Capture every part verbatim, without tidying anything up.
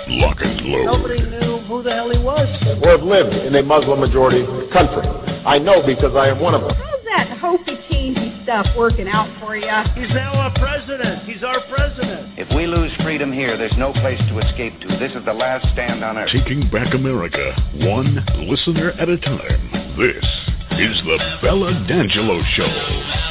Lock and load. Nobody knew who the hell he was. Or have lived in a Muslim-majority country. I know because I am one of them. How's that hokey-cheesy stuff working out for you? He's now our president. He's our president. If we lose freedom here, there's no place to escape to. This is the last stand on earth. Taking back America, one listener at a time. This is the Bella D'Angelo Show.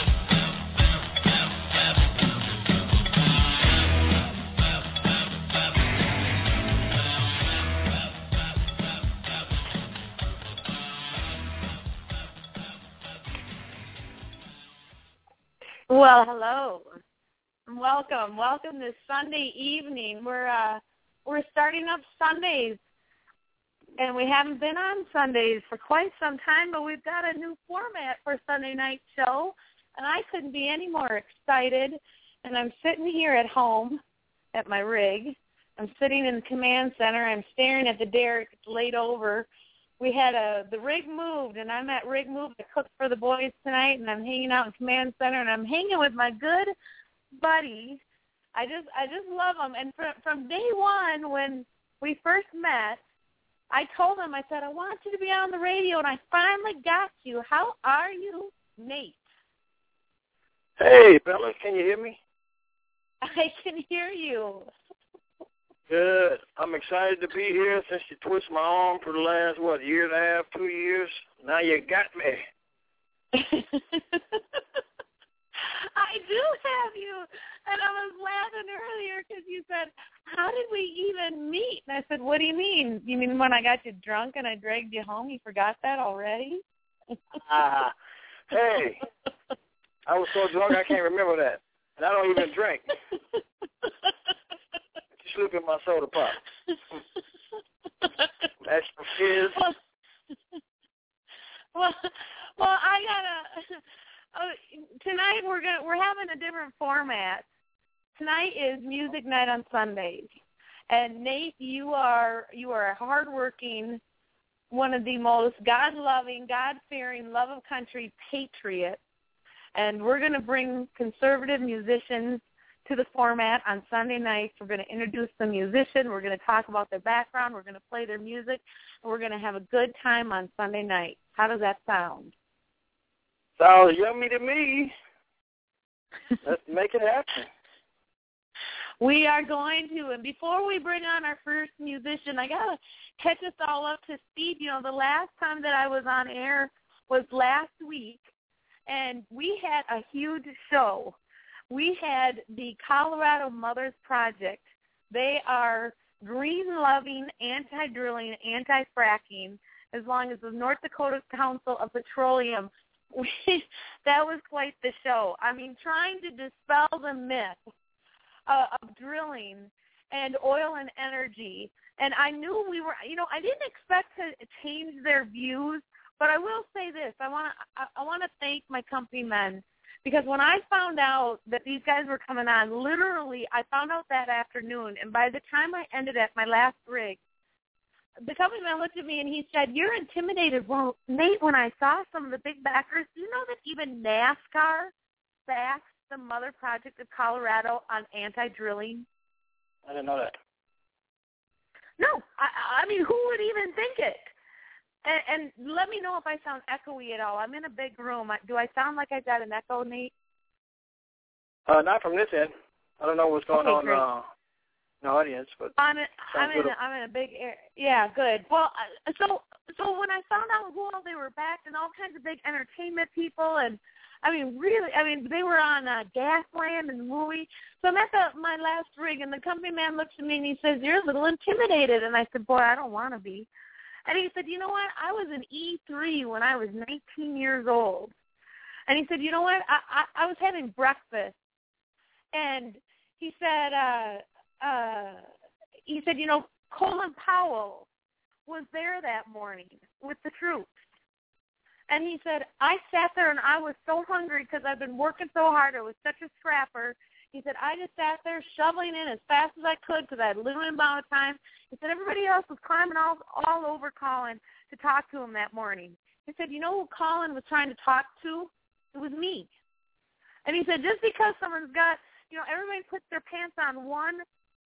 Well, hello. Welcome. Welcome this Sunday evening. We're uh, we're starting up Sundays, and we haven't been on Sundays for quite some time, but we've got a new format for Sunday night show, and I couldn't be any more excited. And I'm sitting here at home at my rig. I'm sitting in the command center. I'm staring at the derrick. It's laid over. We had a the rig moved, and I'm at rig move. I cooked for the boys tonight, and I'm hanging out in command center, and I'm hanging with my good buddy. I just I just love him. And from from day one when we first met, I told him, I said, I want you to be on the radio, and I finally got you. How are you, Nate? Hey, Bella, can you hear me? I can hear you. Good. I'm excited to be here since you twisted my arm for the last, what, year and a half, two years? Now you got me. I do have you. And I was laughing earlier because you said, how did we even meet? And I said, what do you mean? You mean when I got you drunk and I dragged you home? You forgot that already? Ah, uh, hey, I was so drunk I can't remember that. And I don't even drink. Slip in my soda pop. That's for kids. Well, well, well, I gotta. Uh, tonight we're gonna we're having a different format. Tonight is music night on Sundays, and Nate, you are you are a hardworking, one of the most God-loving, God-fearing, love of country patriot, and we're gonna bring conservative musicians to the format on Sunday nights. We're going to introduce the musician. We're going to talk about their background. We're going to play their music. And we're going to have a good time on Sunday night. How does that sound? Sounds yummy to me. Let's make it happen. We are going to. And before we bring on our first musician, I got to catch us all up to speed. You know, the last time that I was on air was last week, and we had a huge show. We had the Colorado Mothers Project. They are green-loving, anti-drilling, anti-fracking, as long as the North Dakota Council of Petroleum. We, that was quite the show. I mean, trying to dispel the myth uh, of drilling and oil and energy. And I knew we were, you know, I didn't expect to change their views, but I will say this. I want to I, I want to thank my company men. Because when I found out that these guys were coming on, literally, I found out that afternoon, and by the time I ended at my last rig, the company man looked at me and he said, you're intimidated. Well, Nate, when I saw some of the big backers, do you know that even NASCAR backs the Mother Project of Colorado on anti-drilling? I didn't know that. No, I, I mean, who would even think it? And, and let me know if I sound echoey at all. I'm in a big room. Do I sound like I got an echo, Nate? Uh, not from this end. I don't know what's going okay, on uh, in the audience, but I'm in, I'm in, a, I'm in a big area. Yeah, good. Well, uh, so so when I found out who all they were backed and all kinds of big entertainment people, and I mean, really, I mean, they were on uh, Gasland and Movie. So I'm at the, my last rig, and the company man looks at me and he says, you're a little intimidated. And I said, boy, I don't want to be. And he said, you know what, I was in E three when I was nineteen years old. And he said, you know what, I, I, I was having breakfast. And he said, uh, uh, he said, you know, Colin Powell was there that morning with the troops. And he said, I sat there and I was so hungry because I've been working so hard. I was such a scrapper. He said, I just sat there shoveling in as fast as I could because I had a limited amount of time. He said, everybody else was climbing all, all over Colin to talk to him that morning. He said, you know who Colin was trying to talk to? It was me. And he said, just because someone's got, you know, everybody puts their pants on one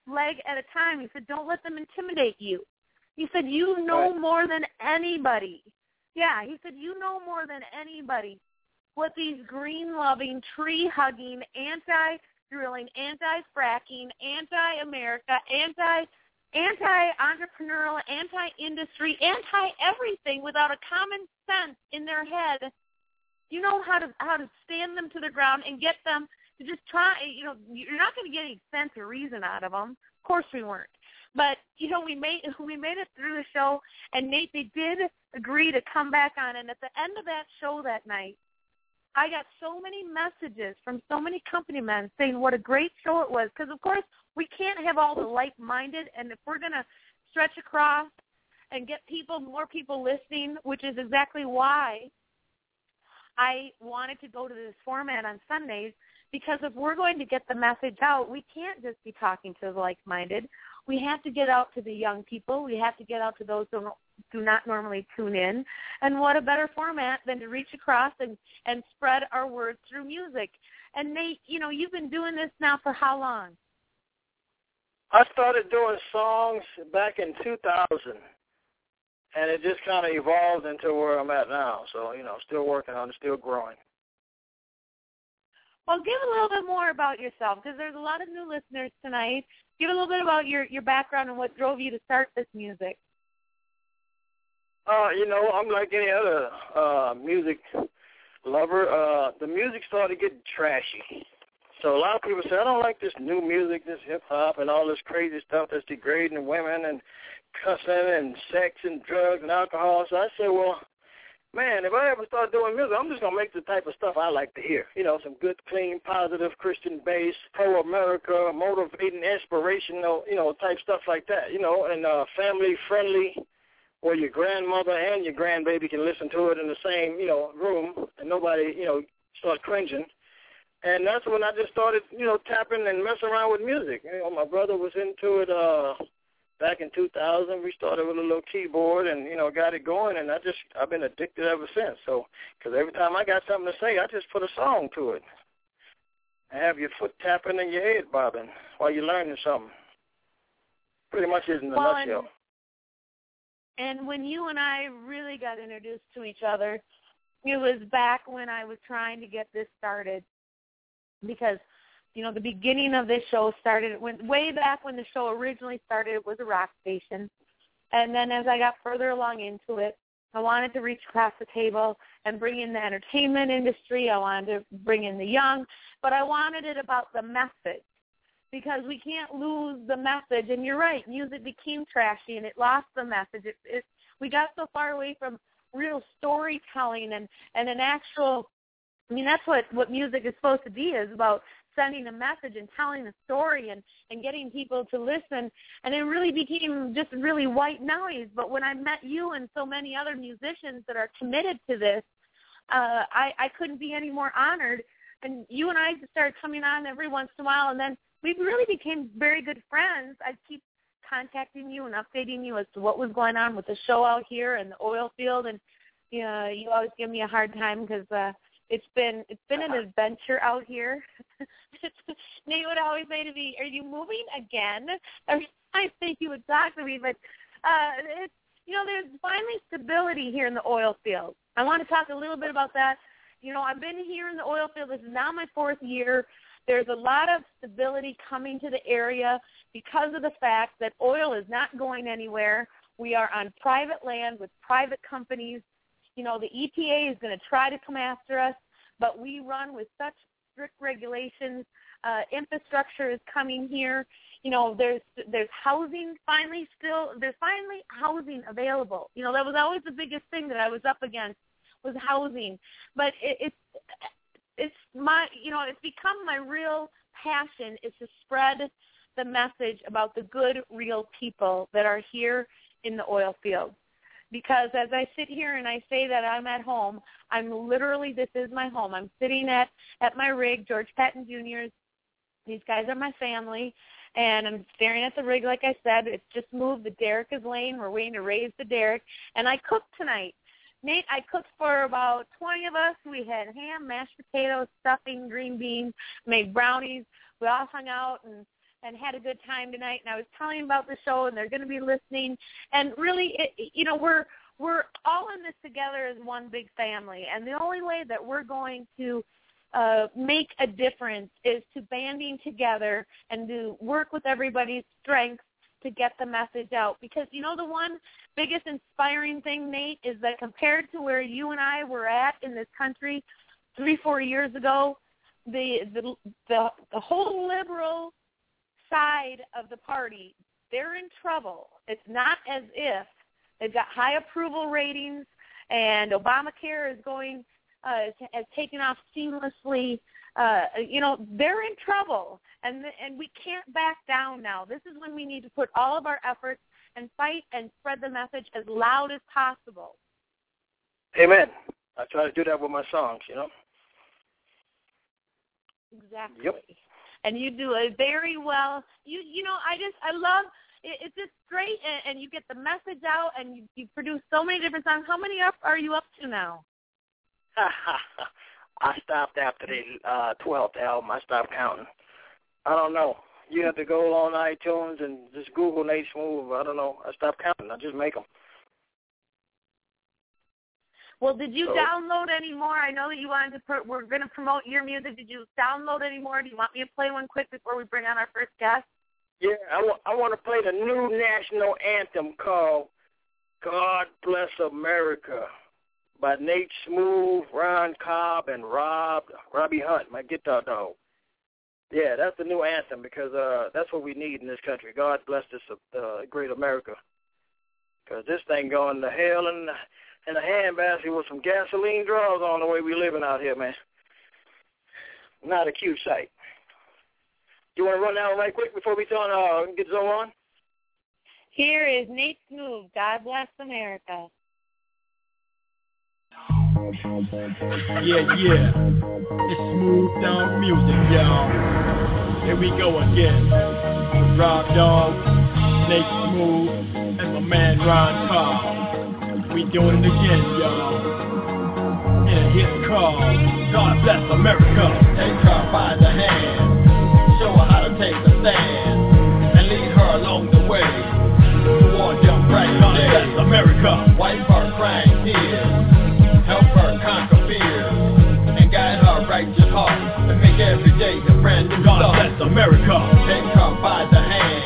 leg at a time. He said, don't let them intimidate you. He said, you know right. more than anybody. Yeah, he said, you know more than anybody what these green-loving, tree-hugging, anti-drilling, anti-fracking, anti-America, anti anti-entrepreneurial, anti-industry, anti-everything without a common sense in their head. You know how to how to stand them to the ground and get them to just try. You know, you're not going to get any sense or reason out of them. Of course we weren't. But, you know, we made we made it through the show, and Nate, they did agree to come back on. And at the end of that show that night, I got so many messages from so many company men saying what a great show it was. Because, of course, we can't have all the like-minded, and if we're going to stretch across and get people, more people listening, which is exactly why I wanted to go to this format on Sundays, because if we're going to get the message out, we can't just be talking to the like-minded. We have to get out to the young people. We have to get out to those who do not normally tune in. And what a better format than to reach across and, and spread our words through music. And, Nate, you know, you've been doing this now for how long? I started doing songs back in two thousand, and it just kind of evolved into where I'm at now. So, you know, still working on it, still growing. Well, give a little bit more about yourself, because there's a lot of new listeners tonight. Give a little bit about your, your background and what drove you to start this music. Uh, you know, I'm like any other uh, music lover. Uh, the music started getting trashy. So a lot of people say, I don't like this new music, this hip-hop, and all this crazy stuff that's degrading women and cussing and sex and drugs and alcohol. So I said, well, man, if I ever start doing music, I'm just going to make the type of stuff I like to hear. You know, some good, clean, positive Christian bass, pro-America, motivating, inspirational, you know, type stuff like that, you know, and uh, family-friendly, where your grandmother and your grandbaby can listen to it in the same, you know, room, and nobody, you know, starts cringing. And that's when I just started, you know, tapping and messing around with music. You know, my brother was into it uh, back in two thousand. We started with a little keyboard and, you know, got it going. And I just, I've been addicted ever since. So, because every time I got something to say, I just put a song to it. And have your foot tapping and your head bobbing while you're learning something. Pretty much is in a well, nutshell. And, and when you and I really got introduced to each other, it was back when I was trying to get this started. Because, you know, the beginning of this show started, when, way back when the show originally started, it was a rock station. And then as I got further along into it, I wanted to reach across the table and bring in the entertainment industry. I wanted to bring in the young, but I wanted it about the message, because we can't lose the message. And you're right, music became trashy and it lost the message. It, it, we got so far away from real storytelling and, and an actual, I mean, that's what, what music is supposed to be, is about sending a message and telling a story and, and getting people to listen. And it really became just really white noise. But when I met you and so many other musicians that are committed to this, uh, I, I couldn't be any more honored. And you and I started coming on every once in a while, and then we really became very good friends. I'd keep contacting you and updating you as to what was going on with the show out here in the oil field. And you know, you always give me a hard time because uh, It's been it's been an adventure out here. Nate would always say to me, "Are you moving again?" Every time I think he would talk to me, but uh, it's you know there's finally stability here in the oil field. I want to talk a little bit about that. You know, I've been here in the oil field. This is now my fourth year. There's a lot of stability coming to the area because of the fact that oil is not going anywhere. We are on private land with private companies. You know, the E P A is going to try to come after us, but we run with such strict regulations. Uh, infrastructure is coming here. You know, there's there's housing finally still, there's finally housing available. You know, that was always the biggest thing that I was up against was housing. But it, it's, it's my, you know, it's become my real passion is to spread the message about the good, real people that are here in the oil field. Because as I sit here and I say that I'm at home, I'm literally, this is my home. I'm sitting at, at my rig, George Patton Junior's. These guys are my family, and I'm staring at the rig like I said. It's just moved. The derrick is laying. We're waiting to raise the derrick. And I cooked tonight. Nate, I cooked for about twenty of us. We had ham, mashed potatoes, stuffing, green beans, made brownies. We all hung out and and had a good time tonight, and I was telling them about the show, and they're going to be listening. And really, it, you know, we're we're all in this together as one big family, and the only way that we're going to uh, make a difference is to banding together and to work with everybody's strengths to get the message out. Because, you know, the one biggest inspiring thing, Nate, is that compared to where you and I were at in this country three, four years ago, the the the, the whole liberal side of the party, they're in trouble. It's not as if they've got high approval ratings and Obamacare is going uh, has taken off seamlessly. Uh, you know, they're in trouble, and and we can't back down now. This is when we need to put all of our efforts and fight and spread the message as loud as possible. Amen. I try to do that with my songs, you know. Exactly. Yep. And you do it very well. You you know, I just, I love, it, it's just great, and, and you get the message out, and you, you produce so many different songs. How many up are you up to now? I stopped after the uh, twelfth album. I stopped counting. I don't know. You have to go on iTunes and just Google Nate Smooth. I don't know. I stopped counting. I just make them. Well, did you so, download any more? I know that you wanted to. Pr- we're going to promote your music. Did you download any more? Do you want me to play one quick before we bring on our first guest? Yeah, I want. I want to play the new national anthem called "God Bless America" by Nate Smooth, Ron Cobb, and Rob Robbie Hunt, my guitar dog. Yeah, that's the new anthem because uh, that's what we need in this country. God bless this uh, great America. Because this thing going to hell in the, in a handbasket with some gasoline draws on the way we living out here, man. Not a cute sight. You want to run down right quick before we turn, uh, get Zoe on? Here is Nate Smooth, God Bless America. Yeah, yeah, it's Smooth Down Music, y'all. Here we go again. Rob Dog, Nate Smooth, and my man Ron Cobb. We doing it again, y'all. And hit called God Bless America. Take her by the hand, show her how to take a stand, and lead her along the way toward them bright days. God bless America. Wipe her crying tears, help her conquer fears, and guide her righteous heart, and make every day a brand new God start. Bless America. Take her by the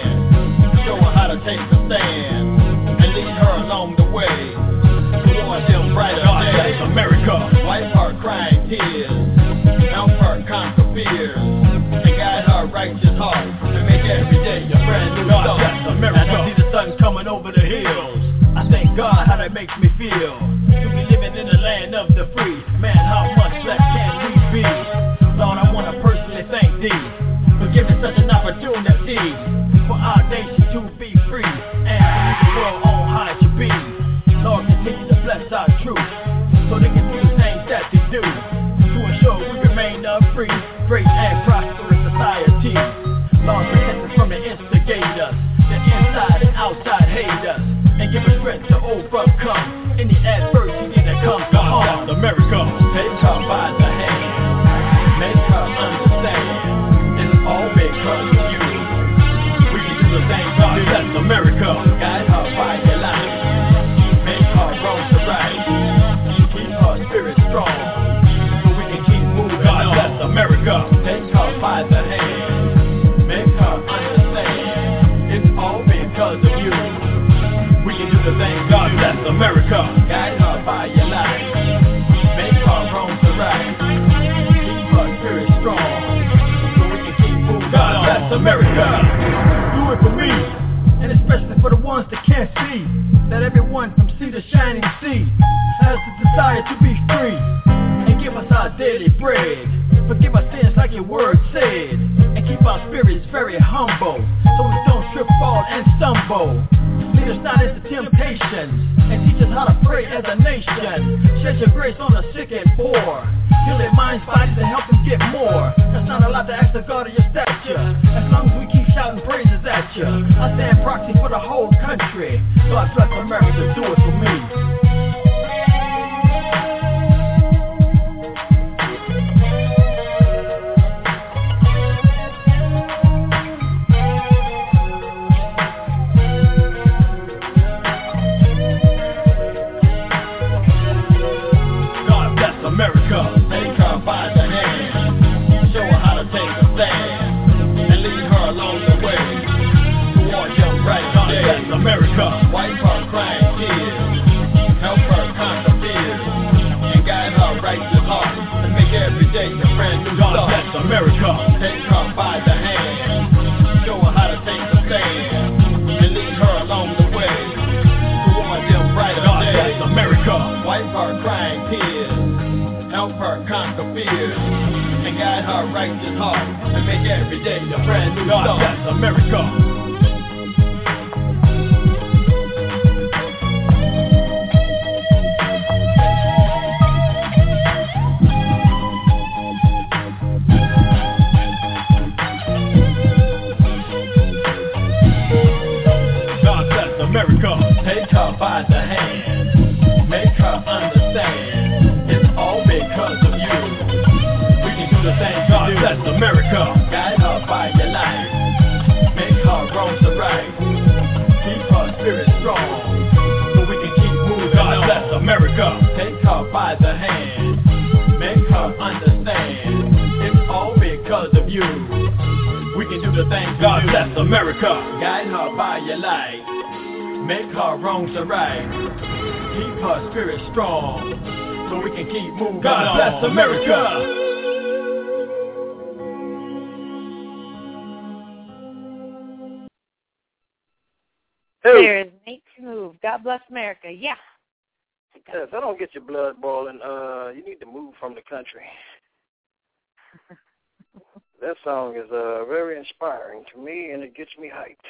hand, show her how to take a stand, and lead her along the way toward them brighter God days. Bless America. Wipe her crying tears, help her conquer fears, and guide her righteous heart, and make every day a brand new God start. Bless America. As I see the sun coming over the hills, I thank God how that makes me feel. To be living in the land of the free. Man, how much less can we be? Lord, I want to personally thank thee for giving such an opportunity for our nation to be free and to lead the world on how it should be. Lord, continue to bless our troops so they can do the things that they do to ensure we remain a free, great and prosperous society. Lord, protect us from the instigators, the inside and outside haters, and give us strength to overcome any adversity that comes to harm America. Take her by the hand, make her understand it's all because of you. We can do the things God bless America. Guide her by your light, make her wrong to right, keep her spirit strong so we can keep moving God on. Bless America. Take her by the hand, make her understand it's all because of you. We can do the things God bless America. Guide her by your light, make her wrong to right, keep her spirit strong so we can keep moving God on. Bless America. Do it for me, and especially for the ones that can't see, that everyone from sea to shining sea has the desire to be free, and give us our daily bread. Forgive our sins like your word said, and keep our spirits very humble so we don't trip, fall, and stumble. Lead us not into temptation, and teach us how to pray as a nation. Shed your grace on the sick and poor, heal their minds, bodies, and help them get more. That's not a lot to ask the God of your stature, as long as we keep shouting praises at you. I stand proxy for the whole country. God bless America, do it for me. America. America, take her by the hand, make her understand, it's all because of you. We can do the things God bless America, guide her by your life, make her wrong to right, keep her spirit strong, so we can keep moving God on. Bless America, take her by the hand, make her understand, it's all because of you. We can do the things God bless America, guide her by your light, make her wrongs to right, keep her spirit strong, so we can keep moving God on. Bless America. Hey. There's Nate Smooth. God bless America. Yeah. Yeah, if I don't get your blood boiling, uh, you need to move from the country. That song is uh, very inspiring to me, and it gets me hyped.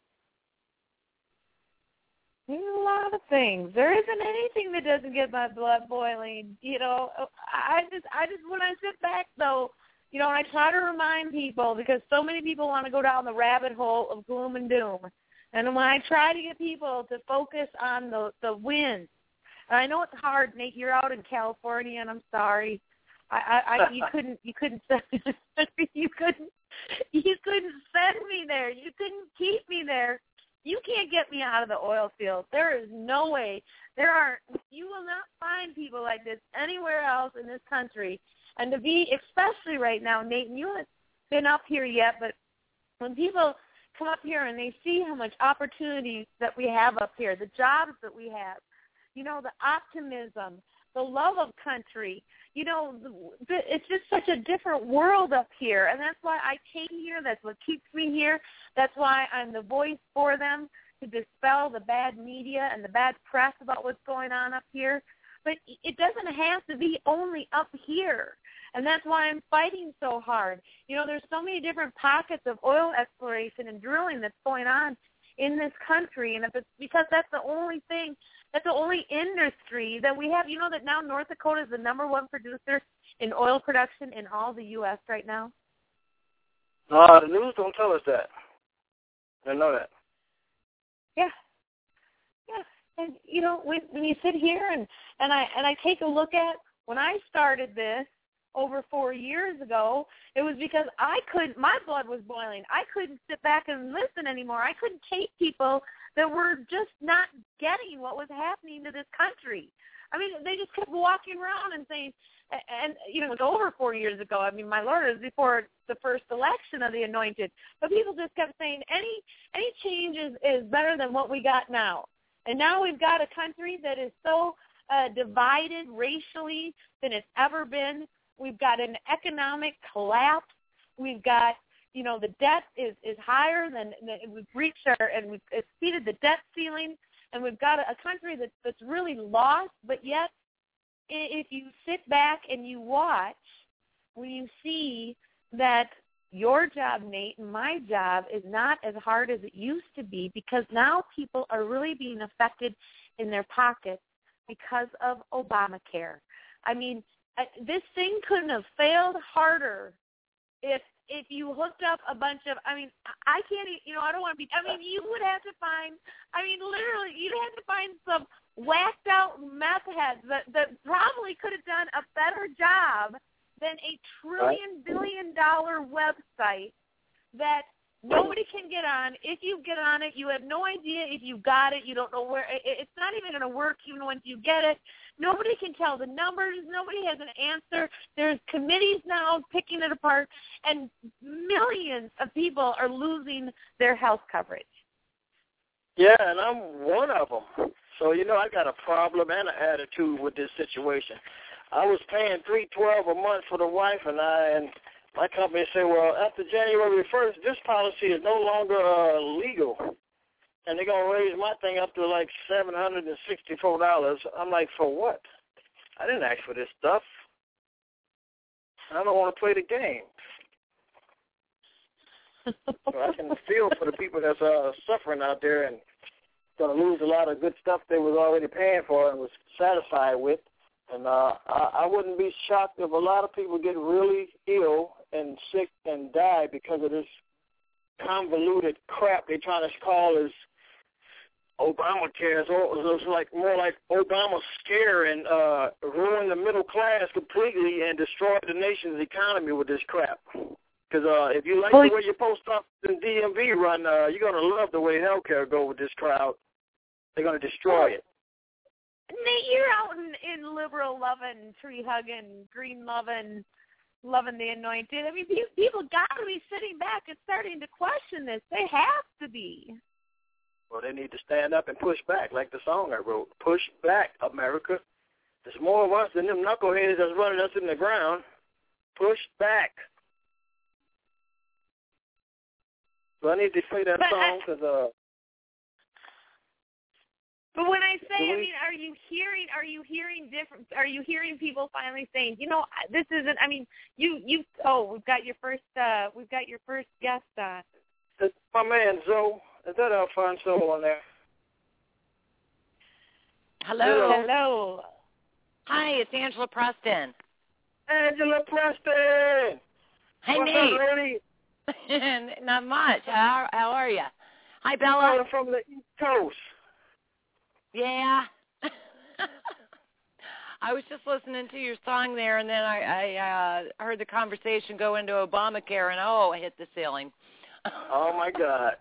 There's a lot of things. There isn't anything that doesn't get my blood boiling. You know, I just, I just, when I sit back though, you know, and I try to remind people because so many people want to go down the rabbit hole of gloom and doom, and when I try to get people to focus on the the wins, and I know it's hard, Nate. You're out in California, and I'm sorry. I, I, I you couldn't, you couldn't send, you couldn't, you couldn't send me there. You couldn't keep me there. You can't get me out of the oil field. There is no way. There are. You will not find people like this anywhere else in this country. And to be, especially right now, Nate, and you haven't been up here yet, but when people come up here and they see how much opportunity that we have up here, the jobs that we have, you know, the optimism, the love of country, you know, it's just such a different world up here, and that's why I came here. That's what keeps me here. That's why I'm the voice for them to dispel the bad media and the bad press about what's going on up here. But it doesn't have to be only up here, and that's why I'm fighting so hard. You know, there's so many different pockets of oil exploration and drilling that's going on in this country, and if it's because that's the only thing, that's the only industry that we have. You know that now North Dakota is the number one producer in oil production in all the U S right now? Uh, the news don't tell us that. I know that. Yeah. Yeah. And, you know, when, when you sit here and, and, I, and I take a look at when I started this, over four years ago, it was because I couldn't, my blood was boiling. I couldn't sit back and listen anymore. I couldn't take people that were just not getting what was happening to this country. I mean, they just kept walking around and saying, and, you know, it was over four years ago. I mean, my Lord, it was before the first election of the Anointed. But people just kept saying, any any change is, is better than what we got now. And now we've got a country that is so uh, divided racially than it's ever been. We've got an economic collapse. We've got, you know, the debt is, is higher than, than we've reached our, and we've exceeded the debt ceiling. And we've got a, a country that's, that's really lost, but yet if you sit back and you watch, when you see that your job, Nate, and my job is not as hard as it used to be because now people are really being affected in their pockets because of Obamacare. I mean, this thing couldn't have failed harder if if you hooked up a bunch of, I mean, I can't, you know, I don't want to be, I mean, you would have to find, I mean, literally, you'd have to find some whacked out meth heads that, that probably could have done a better job than a trillion billion dollar website that nobody can get on. If you get on it, you have no idea if you got it. You don't know where. It's not even going to work even once you get it. Nobody can tell the numbers. Nobody has an answer. There's committees now picking it apart, and millions of people are losing their health coverage. Yeah, and I'm one of them. So, you know, I got a problem and an attitude with this situation. I was paying three twelve a month for the wife and I, and my company said, well, after January first, this policy is no longer uh, legal, and they're going to raise my thing up to like seven hundred sixty-four dollars. I'm like, for what? I didn't ask for this stuff. I don't want to play the game. So I can feel for the people that's uh, suffering out there and going to lose a lot of good stuff they was already paying for and was satisfied with. And uh, I, I wouldn't be shocked if a lot of people get really ill and sick and die because of this convoluted crap they're trying to call as Obamacare. It's, it's like more like Obama scare and uh, ruin the middle class completely and destroy the nation's economy with this crap. Because uh, if you like the way your post office and D M V run, uh, you're going to love the way healthcare go with this crowd. They're going to destroy it. Nate, you're out in, in liberal loving, tree hugging, green loving, loving the anointed. I mean, people got to be sitting back and starting to question this. They have to be. Well, they need to stand up and push back, like the song I wrote. Push back, America. There's more of us than them knuckleheads that's running us in the ground. Push back. So I need to play that but song because uh. But when I say, I mean, are you hearing? Are you hearing different? Are you hearing people finally saying, you know, this isn't? I mean, you, you. Oh, we've got your first. Uh, we've got your first guest on. It's my man Zoe. Is that Alfonso on there? Hello. Hello. Hi, it's Angela Preston. Angela Preston. Hi, What's Nate. up, lady? Not much. How, how are you? Hi, Bella. I'm from the East Coast. Yeah. I was just listening to your song there, and then I, I uh, heard the conversation go into Obamacare, and oh, I hit the ceiling. Oh, my God.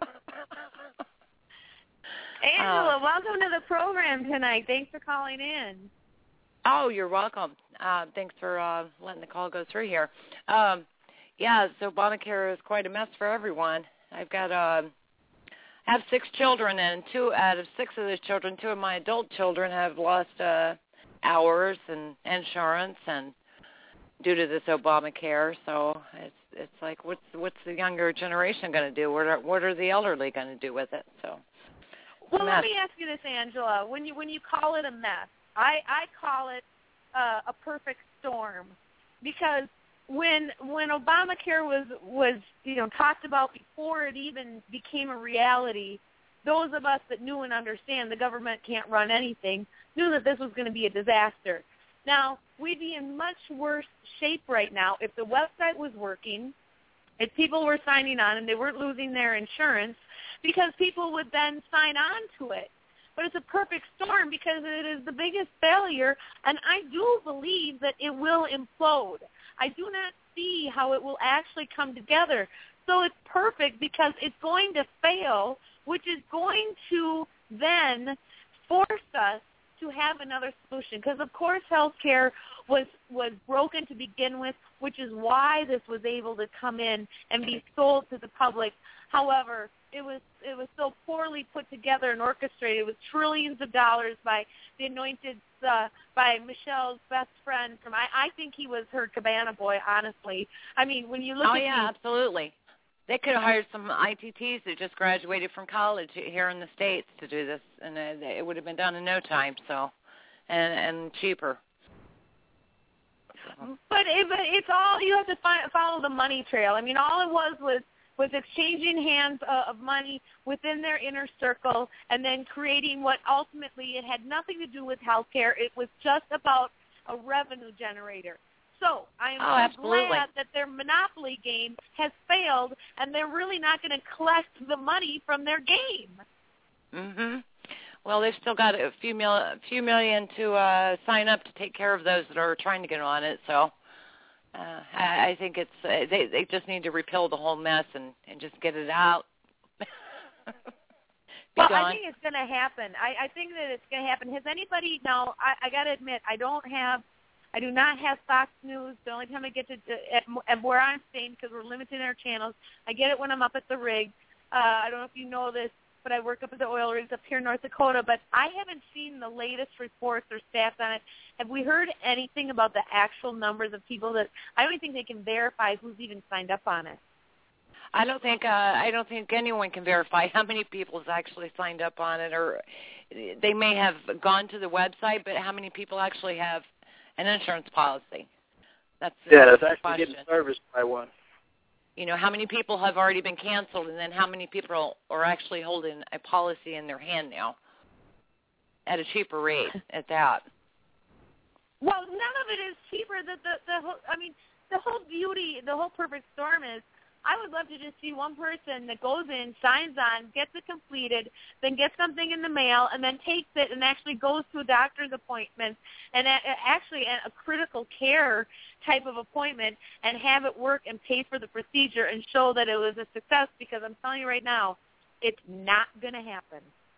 Angela, uh, welcome to the program tonight. Thanks for calling in. Oh, you're welcome. Uh, thanks for uh, letting the call go through here. Um, yeah, so Obamacare is quite a mess for everyone. I've got uh, I have six children, and two out of six of those children, two of my adult children, have lost uh, hours and insurance, and due to this Obamacare. So it's it's like, what's what's the younger generation going to do? What are what are the elderly going to do with it? So, well, let me ask you this, Angela. When you when you call it a mess, I I call it uh, a perfect storm, because when when Obamacare was was you know talked about before it even became a reality, those of us that knew and understand the government can't run anything knew that this was going to be a disaster. Now, we'd be in much worse shape right now if the website was working, if people were signing on and they weren't losing their insurance, because people would then sign on to it. But it's a perfect storm because it is the biggest failure, and I do believe that it will implode. I do not see how it will actually come together. So it's perfect because it's going to fail, which is going to then force us to have another solution. Because, of course, healthcare was was broken to begin with, which is why this was able to come in and be sold to the public. However, it was it was so poorly put together and orchestrated with trillions of dollars by the anointed, uh, by Michelle's best friend from, I, I think he was her cabana boy, honestly. I mean, when you look oh, at yeah, these, absolutely. They could have hired some I T Ts that just graduated from college here in the States to do this, and it would have been done in no time, so, and, and cheaper. So. But, it, but it's all, you have to fi- follow the money trail. I mean, all it was was was exchanging hands uh, of money within their inner circle and then creating what ultimately it had nothing to do with health care. It was just about a revenue generator. So I am oh, glad that their monopoly game has failed, and they're really not going to collect the money from their game. Mm-hmm. Well, they've still got a few, mil- a few million to uh, sign up to take care of those that are trying to get on it, so... Uh, I, I think it's uh, they they just need to repeal the whole mess and, and just get it out. well, gone. I think it's going to happen. I, I think that it's going to happen. Has anybody? Now, I, I got to admit, I don't have, I do not have Fox News. The only time I get to at, at where I'm staying, because we're limited in our channels, I get it when I'm up at the rig. Uh, I don't know if you know this, but I work up at the oil rigs up here in North Dakota, but I haven't seen the latest reports or stats on it. Have we heard anything about the actual numbers of people that, I don't think they can verify who's even signed up on it. I don't think uh, I don't think anyone can verify how many people has actually signed up on it, or they may have gone to the website, but how many people actually have an insurance policy? That's yeah, that's the actually question. getting serviced by one. you know, how many people have already been canceled, and then how many people are actually holding a policy in their hand now at a cheaper rate at that. Well, none of it is cheaper. The, the, the whole, I mean, the whole beauty, the whole perfect storm is I would love to just see one person that goes in, signs on, gets it completed, then gets something in the mail, and then takes it and actually goes to a doctor's appointment and a, actually a critical care type of appointment and have it work and pay for the procedure and show that it was a success, because I'm telling you right now, it's not going to happen.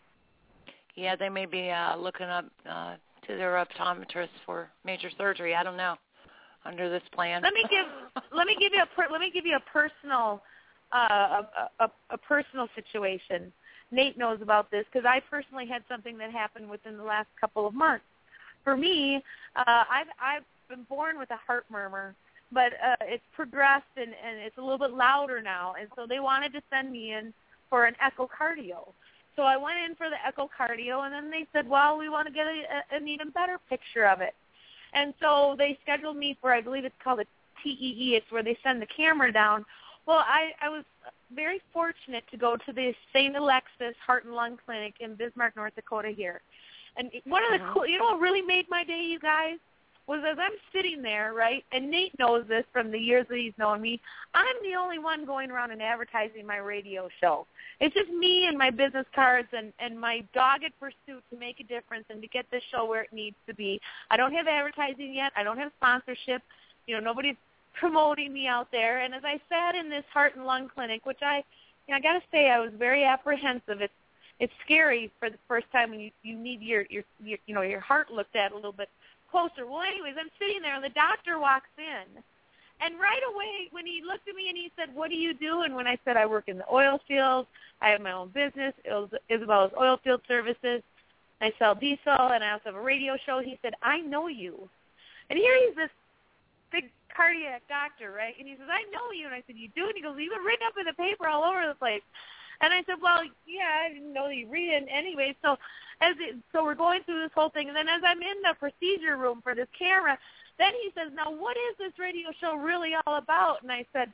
Yeah, they may be uh, looking up uh, to their optometrist for major surgery. I don't know. Under this plan. Let me give let me give you a per, let me give you a personal uh, a, a, a personal situation. Nate knows about this because I personally had something that happened within the last couple of months. For me, uh, I've I've been born with a heart murmur, but uh, it's progressed and, and it's a little bit louder now, and so they wanted to send me in for an echocardio. So I went in for the echocardio, and then they said, well, we want to get a, an even better picture of it. And so they scheduled me for, I believe it's called a T E E. It's where they send the camera down. Well, I, I was very fortunate to go to the Saint Alexis Heart and Lung Clinic in Bismarck, North Dakota here. And one of the cool, you know what really made my day, you guys, was as I'm sitting there, right, and Nate knows this from the years that he's known me, I'm the only one going around and advertising my radio show. It's just me and my business cards and, and my dogged pursuit to make a difference and to get this show where it needs to be. I don't have advertising yet. I don't have sponsorship. You know, nobody's promoting me out there. And as I sat in this heart and lung clinic, which I, you know, I got to say I was very apprehensive. It's it's scary for the first time when you, you need your, your, your, you know, your heart looked at a little bit closer. Well, anyways, I'm sitting there, and the doctor walks in. And right away, when he looked at me and he said, what do you do? And when I said I work in the oil field, I have my own business, Isabella's Oil Field Services, I sell diesel, and I also have a radio show, he said, I know you. And here he's this big cardiac doctor, right? And he says, I know you. And I said, you do? And he goes, you've been written up in the paper all over the place. And I said, well, yeah, I didn't know that you read it anyway. So as it, so we're going through this whole thing. And then as I'm in the procedure room for this camera, then he says, now what is this radio show really all about? And I said,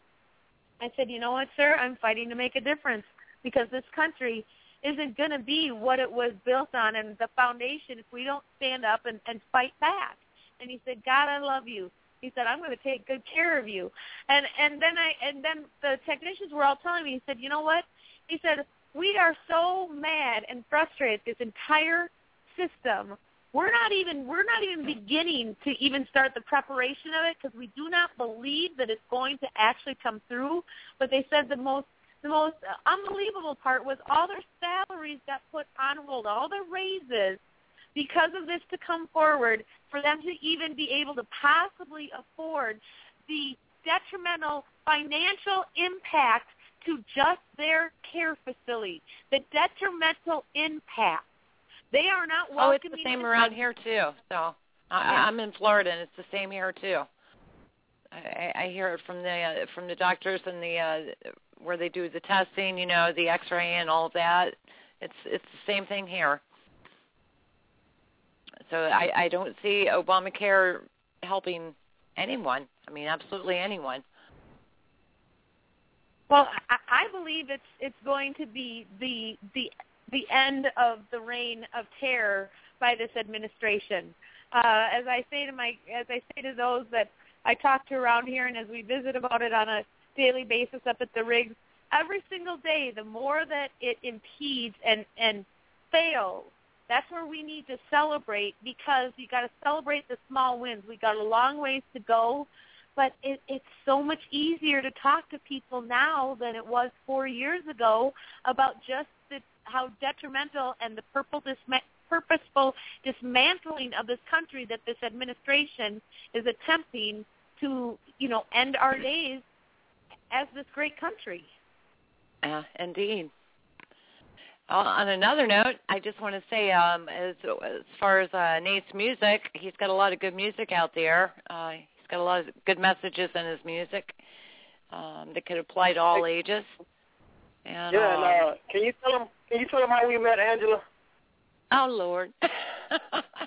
I said, you know what, sir, I'm fighting to make a difference because this country isn't going to be what it was built on and the foundation if we don't stand up and, and fight back. And he said, God, I love you. He said, I'm going to take good care of you. And and then I and then the technicians were all telling me, he said, you know what? He said, we are so mad and frustrated, this entire system. We're not even we're not even beginning to even start the preparation of it because we do not believe that it's going to actually come through. But they said the most the most unbelievable part was all their salaries got put on hold, all their raises because of this to come forward for them to even be able to possibly afford the detrimental financial impact to just their care facility, the detrimental impact. They are not welcoming. Oh, it's the same around here too. So I, I'm in Florida, and it's the same here too. I, I hear it from the uh, from the doctors and the uh, where they do the testing, you know, the X-ray and all of that. It's it's the same thing here. So I, I don't see Obamacare helping anyone. I mean, absolutely anyone. Well, I, I believe it's it's going to be the the the end of the reign of terror by this administration. Uh, as I say to my as I say to those that I talk to around here, and as we visit about it on a daily basis up at the rigs, every single day, the more that it impedes and and fails, that's where we need to celebrate, because you got to celebrate the small wins. We got a long ways to go. But it, it's so much easier to talk to people now than it was four years ago about just the, how detrimental and the purple disma- purposeful dismantling of this country that this administration is attempting to, you know, end our days as this great country. Uh, indeed. Uh, on another note, I just want to say, um, as as far as uh, Nate's music, he's got a lot of good music out there. Uh, got a lot of good messages in his music um, that could apply to all ages. And, yeah, and, uh, uh, can you tell him? Can you tell him how we met, Angela? Oh Lord,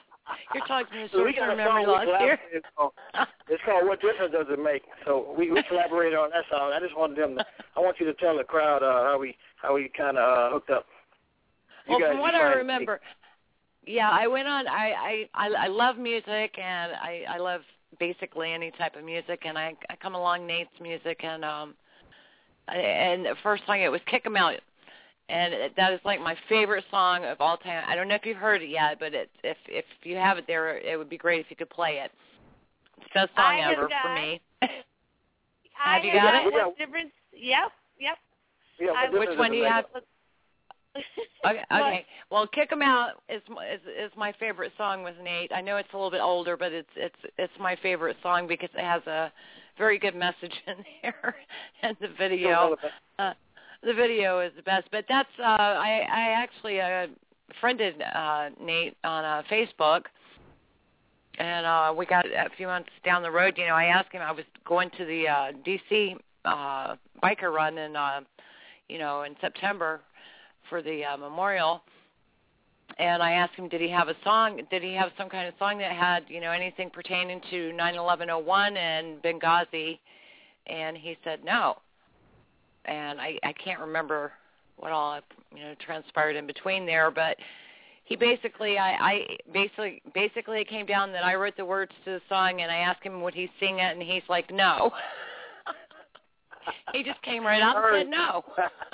You're talking to So we got short-term a song memory we loss here. collaborated on. It's called "What Difference Does It Make?" So we, we collaborated on that song. I just wanted them to. I want you to tell the crowd uh, how we how we kind of uh, hooked up. You Well, guys from what be I fine. remember, yeah, I went on. I I I, I love music, and I I love basically any type of music, and I I come along Nate's music, and um, and the first song it was "Kick 'Em Out." And it, that is like my favorite song of all time. I don't know if you've heard it yet, but it, if if you have it there, it would be great if you could play it. It's the best song I ever got, for me. I have you got, got it? What difference? Yep, yep. Yeah, I, what Which difference one does do it you make? have? Okay, okay. Well, "Kick 'Em Out" is, is is my favorite song with Nate. I know it's a little bit older, but it's it's it's my favorite song because it has a very good message in there, and the video. Uh, The video is the best, but that's uh, I, I actually uh, friended uh, Nate on uh, Facebook, and uh, we got a few months down the road. You know, I asked him. I was going to the uh, D C uh, biker run in uh, you know in September for the uh, memorial, and I asked him, did he have a song? Did he have some kind of song that had you know anything pertaining to nine eleven oh one and Benghazi? And he said no. And I, I can't remember what all you know transpired in between there, but he basically, I, I basically, basically it came down that I wrote the words to the song, and I asked him would he sing it, and he's like, no. He just came right out and said no.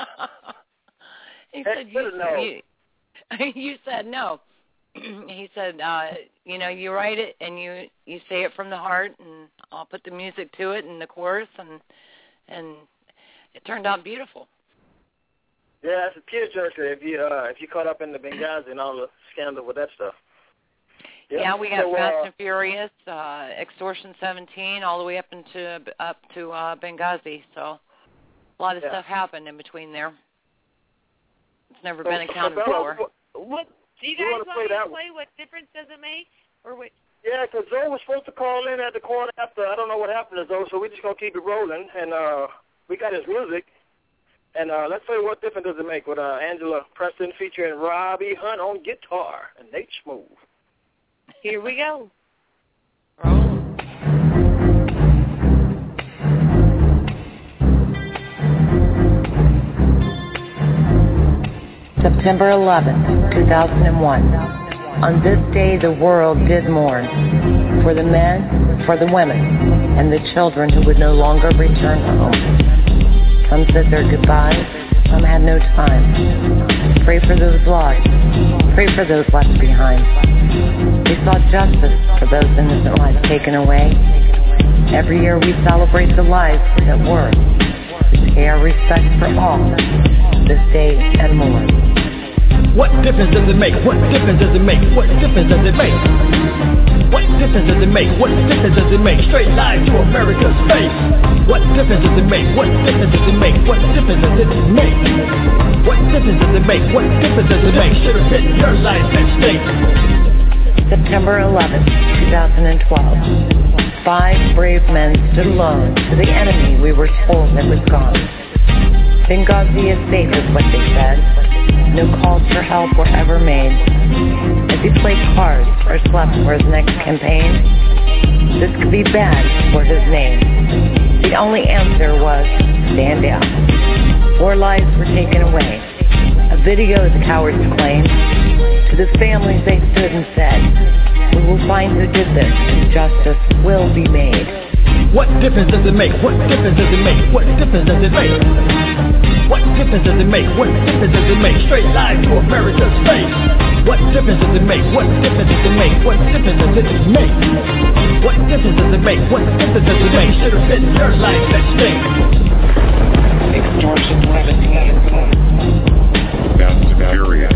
He said, you, no. you, you said no. He said, uh, you know, you write it and you, you say it from the heart, and I'll put the music to it and the chorus, and and. It turned out beautiful. Yeah, it's a tearjerker if you uh, if you caught up in the Benghazi and all the scandal with that stuff. Yeah, yeah we got so, Fast uh, and Furious, uh, Extortion seventeen, all the way up into up to uh, Benghazi. So a lot of yeah. stuff happened in between there. It's never so, been accounted so, for. What do you You guys wanna want play me to that play? What difference does it make? Or what? Yeah, because Zoe was supposed to call in at the quarter after. I don't know what happened to Zoe, so we're just gonna keep it rolling. And uh, we got his music. And uh, let's play "What Difference Does It Make" with uh, Angela Preston featuring Robbie Hunt on guitar and Nate Smooth. Here we go. Roll. September eleventh, two thousand one. On this day, the world did mourn for the men, for the women, and the children who would no longer return home. Some said their goodbyes, some had no time. Pray for those lost, pray for those left behind. We sought justice for those innocent lives taken away. Every year we celebrate the lives that were. We pay our respect for all, this day and more. What difference does it make? What difference does it make? What difference does it make? What difference does it make? What difference does it make? Straight line to America's face. What difference does it make? What difference does it make? What difference does it make? What difference does it make? What difference does it make? Should have been your life at stake. September eleventh, two thousand twelve. Five brave men stood alone to the enemy we were told that was gone. Benghazi is safe is what they said. No calls for help were ever made. As he played cards or slept for his next campaign, this could be bad for his name. The only answer was stand down. Four lives were taken away. A video the cowards claimed. To the families they stood and said, we will find who did this and justice will be made. What difference does it make? What difference does it make? What difference does it make? What difference does it make? What difference does it make? Straight line to America's face. What difference does it make? What difference does it make? What difference does it make? What difference does it make? What difference does it make? Should have been your life at stake. Extortion seventeen. Fast and Furious.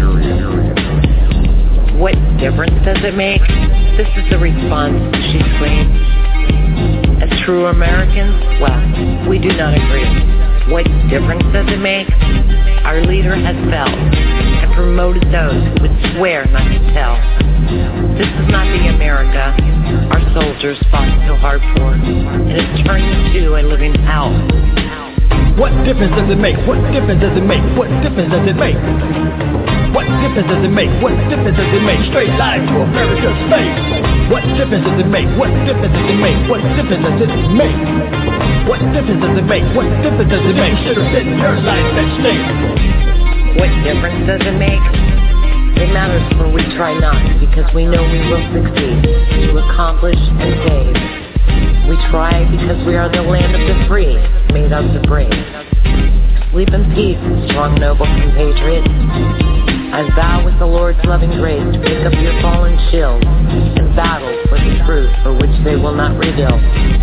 What difference does it make? This is the response she screamed. As true Americans, well, we do not agree. What difference does it make? Our leader has felled and promoted those who would swear not to tell. This is not the America our soldiers fought so hard for, and it's turned into a living hell. What difference does it make? What difference does it make? What difference does it make? What difference does it make? What difference does it make? Straight line to America's face. What difference does it make? What difference does it make? What difference does it make? What difference does it make? What difference does it make? Should have been your life at stake. What difference does it make? It matters when we try not, because we know we will succeed to accomplish and save. We try because we are the land of the free, made of the brave. Sleep in peace, strong, noble compatriots. I vow with the Lord's loving grace to pick up your fallen shields and battle for the truth for which they will not rebuild.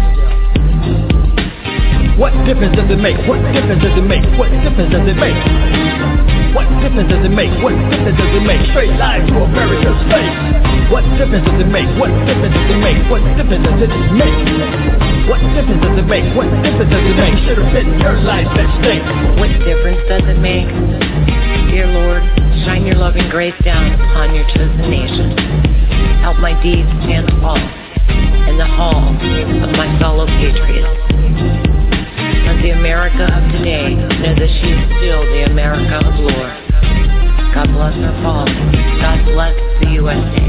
What difference does it make? What difference does it make? What difference does it make? What difference does it make? What difference does it make? Straight line to America's face. What difference does it make? What difference does it make? What difference does it make? What difference does it make? What difference does it make? Should have been your life at stake. What difference does it make? Dear Lord, shine your loving grace down upon your chosen nation. Help my deeds stand tall in the hall of my fellow patriots. Let the America of today know that she is still the America of lore. God bless our fallen. God bless the U S A.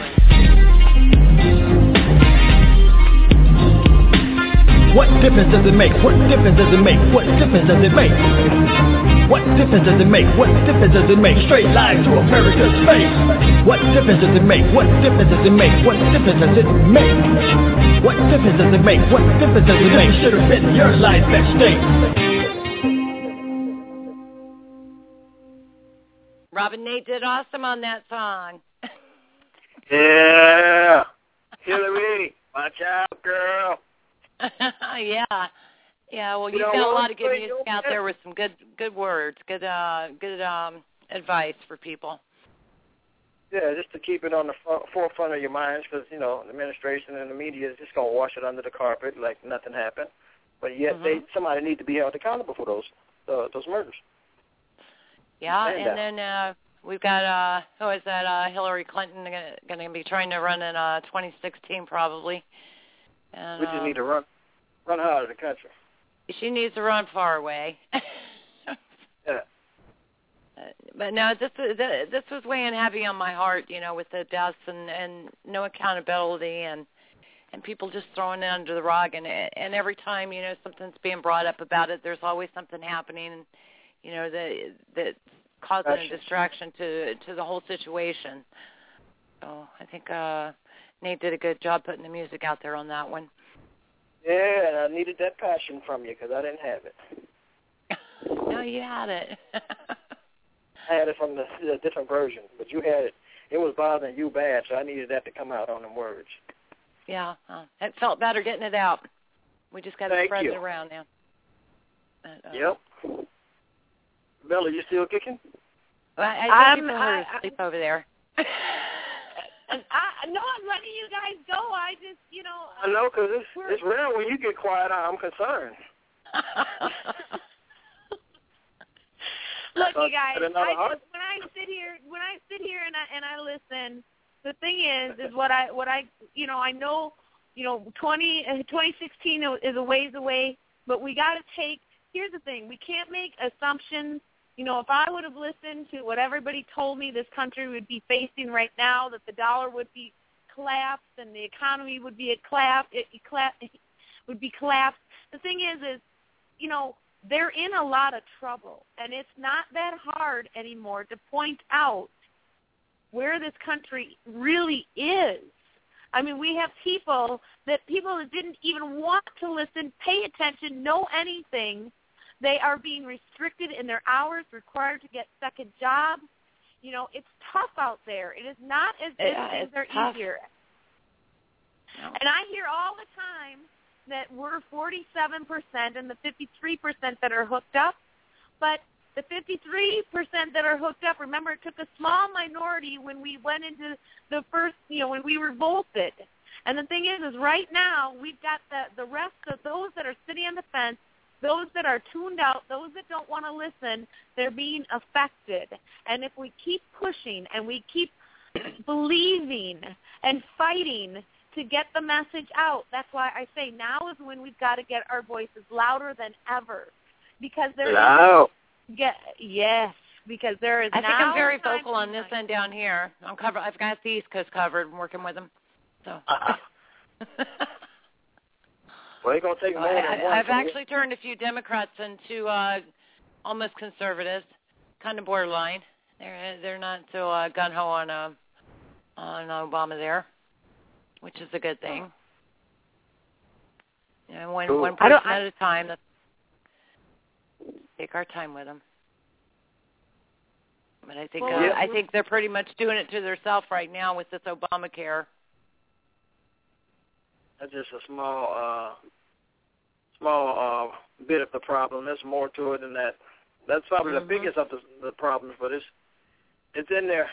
What difference does it make? What difference does it make? What difference does it make? What difference does it make? What difference does it make? Straight line to America's face. What difference does it make? What difference does it make? What difference does it make? What difference does it make? What difference does it make? Should have been your life at stake. Robin Nate did awesome on that song. Yeah. Hillary, watch out, girl. yeah. Yeah, well, You you've know got a what? lot of good Wait, music don't out forget- there with some good good words, good uh, good um, advice for people. Yeah, just to keep it on the fo- forefront of your minds, because, you know, the administration and the media is just going to wash it under the carpet like nothing happened. But yet Mhm. they somebody need to be held accountable for those uh, those murders. Yeah, And, and uh, then uh, we've got, uh, who is that, uh, Hillary Clinton going to be trying to run in uh, twenty sixteen probably. And, We just uh, need to run run hard of the country. She needs to run far away. Yeah. Uh, but no, this this was weighing heavy on my heart, you know, with the deaths and, and no accountability and and people just throwing it under the rug. And and every time, you know, something's being brought up about it, there's always something happening, and you know, that that's causing a distraction to to the whole situation. So I think uh, Nate did a good job putting the music out there on that one. Yeah, and I needed that passion from you because I didn't have it. No, you had it. I had it from the, the different version, but you had it. It was bothering you bad, so I needed that to come out on them words. Yeah, uh, it felt better getting it out. We just got to Thank spread you. it around now. But, uh, Yep. Bella, you still kicking? Well, I, I Um, think people I- are asleep over there. And I no, I'm letting you guys go. I just, you know. I know, because it's, it's rare when you get quiet, I'm concerned. Look, Uh, you guys. at another I heart? just, when I sit here, when I sit here and I and I listen, the thing is, is what I what I you know I know, you know, twenty, twenty sixteen is a ways away, but we got to take. Here's the thing: we can't make assumptions. You know, if I would have listened to what everybody told me this country would be facing right now, that the dollar would be collapsed and the economy would be a collapse, it, it collapse, it would be collapsed. The thing is, is, you know, they're in a lot of trouble, and it's not that hard anymore to point out where this country really is. I mean, we have people that people that didn't even want to listen, pay attention, know anything. They are being restricted in their hours, required to get second jobs. You know, it's tough out there. It is not as if Yeah, things it's are tough. easier. No. And I hear all the time that we're forty-seven percent and the fifty-three percent that are hooked up. But the fifty-three percent that are hooked up, remember, it took a small minority when we went into the first, you know, when we revolted. And the thing is, is right now we've got the, the rest of those that are sitting on the fence, those that are tuned out, those that don't want to listen, they're being affected. And if we keep pushing and we keep believing and fighting to get the message out, that's why I say now is when we've got to get our voices louder than ever. Because there Loud. is, get, yes, because there is I now think I'm very time vocal on this end down here. I'm cover. I've got the East Coast covered. I'm working with them. So. Uh-huh. Well, it's going to take more I, than I, one. I've actually turned a few Democrats into uh, almost conservatives, kind of borderline. They're they're not so uh, gun ho on uh, on Obama there, which is a good thing. You know, one Ooh. one person at a time. Let's take our time with them. But I think Well, uh, yeah. I think they're pretty much doing it to themselves right now with this Obamacare. That's just a small, uh, small uh, bit of the problem. There's more to it than that. That's probably Mm-hmm. the biggest of the, the problems, but it's it's in there.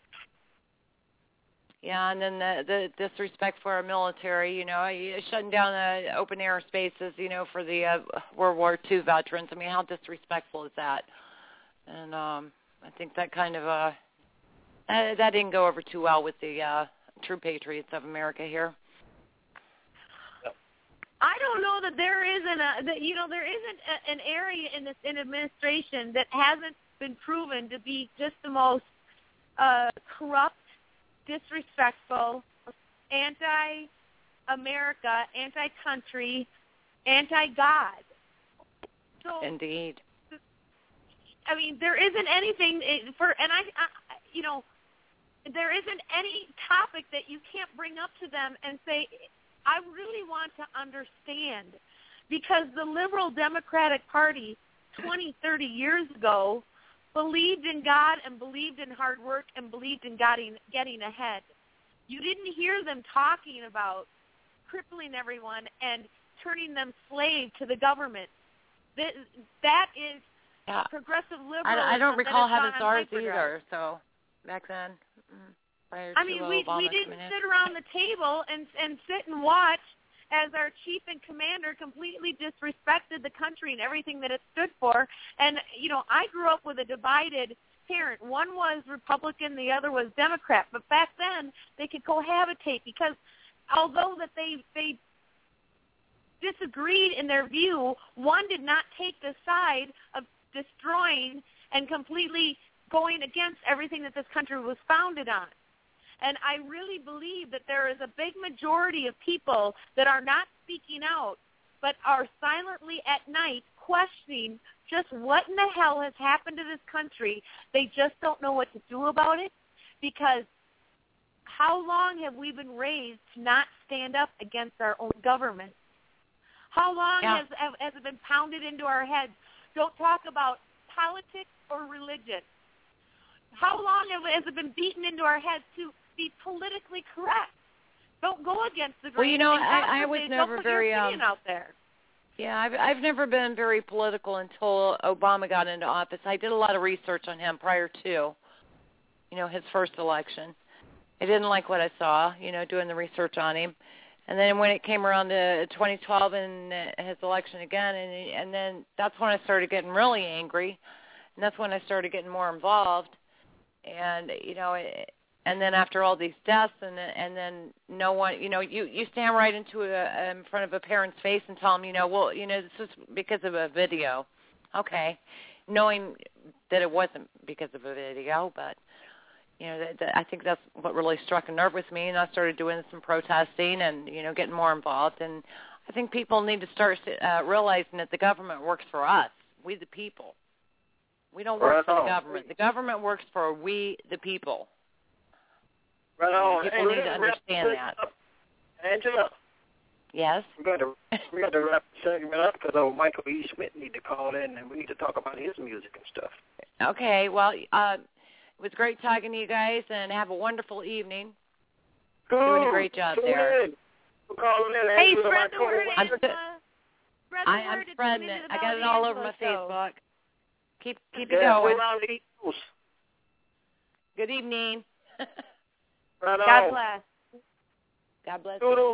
Yeah, and then the, the disrespect for our military, you know, shutting down the open air spaces, you know, for the uh, World War Two veterans. I mean, how disrespectful is that? And um, I think that kind of uh, that, that didn't go over too well with the uh, true patriots of America here. I don't know that there isn't a that you know there isn't a, an area in this in administration that hasn't been proven to be just the most uh, corrupt, disrespectful, anti-America, anti-country, anti-God. So, Indeed. I mean, there isn't anything for, and I, I, you know, there isn't any topic that you can't bring up to them and say, I really want to understand, because the liberal Democratic Party twenty, thirty years ago believed in God and believed in hard work and believed in getting, getting ahead. You didn't hear them talking about crippling everyone and turning them slave to the government. That, that is yeah. progressive liberalism. I, I don't recall having SARS hyperdrive. either, so back then. Mm. I mean, we we didn't sit around the table and and sit and watch as our chief and commander completely disrespected the country and everything that it stood for. And, you know, I grew up with a divided parent. One was Republican, the other was Democrat. But back then, they could cohabitate because although that they they disagreed in their view, one did not take the side of destroying and completely going against everything that this country was founded on. And I really believe that there is a big majority of people that are not speaking out, but are silently at night questioning just what in the hell has happened to this country. They just don't know what to do about it, because how long have we been raised to not stand up against our own government? How long yeah. has, has it been pounded into our heads? Don't talk about politics or religion. How long has it been beaten into our heads to be politically correct? Don't go against the grain. Well, you know, and I, I was don't never put very your opinion um, out there. Yeah, I've I've never been very political until Obama got into office. I did a lot of research on him prior to, you know, his first election. I didn't like what I saw, you know, doing the research on him. And then when it came around to twenty twelve and his election again, and and then that's when I started getting really angry, and that's when I started getting more involved. And you know, it, and then after all these deaths, and and then no one, you know, you you stand right into a, in front of a parent's face and tell them, you know, well, you know, this is because of a video, okay, knowing that it wasn't because of a video, but. You know, that, that I think that's what really struck a nerve with me, and I started doing some protesting and, you know, getting more involved. And I think people need to start uh, realizing that the government works for us, we the people. We don't work right for on. the government. The government works for we the people. Right on. People hey, need to understand that. Up. Angela. Yes? We got to we got to wrap the segment up because old Michael E. Smith need to call in, and we need to talk about his music and stuff. Okay. Well, uh, it was great talking to you guys, and have a wonderful evening. Cool. Doing a great job Tune there. In. We're calling in. Hey, Angela, spread the word, I'm Angela. st- Spread the I, word I'm to spreading tune it. into I the got it Bella all over my D'Angelo show. Facebook. Keep keep yeah, it going. Around the East Coast. Good evening. Right on. God bless. God bless Toodles.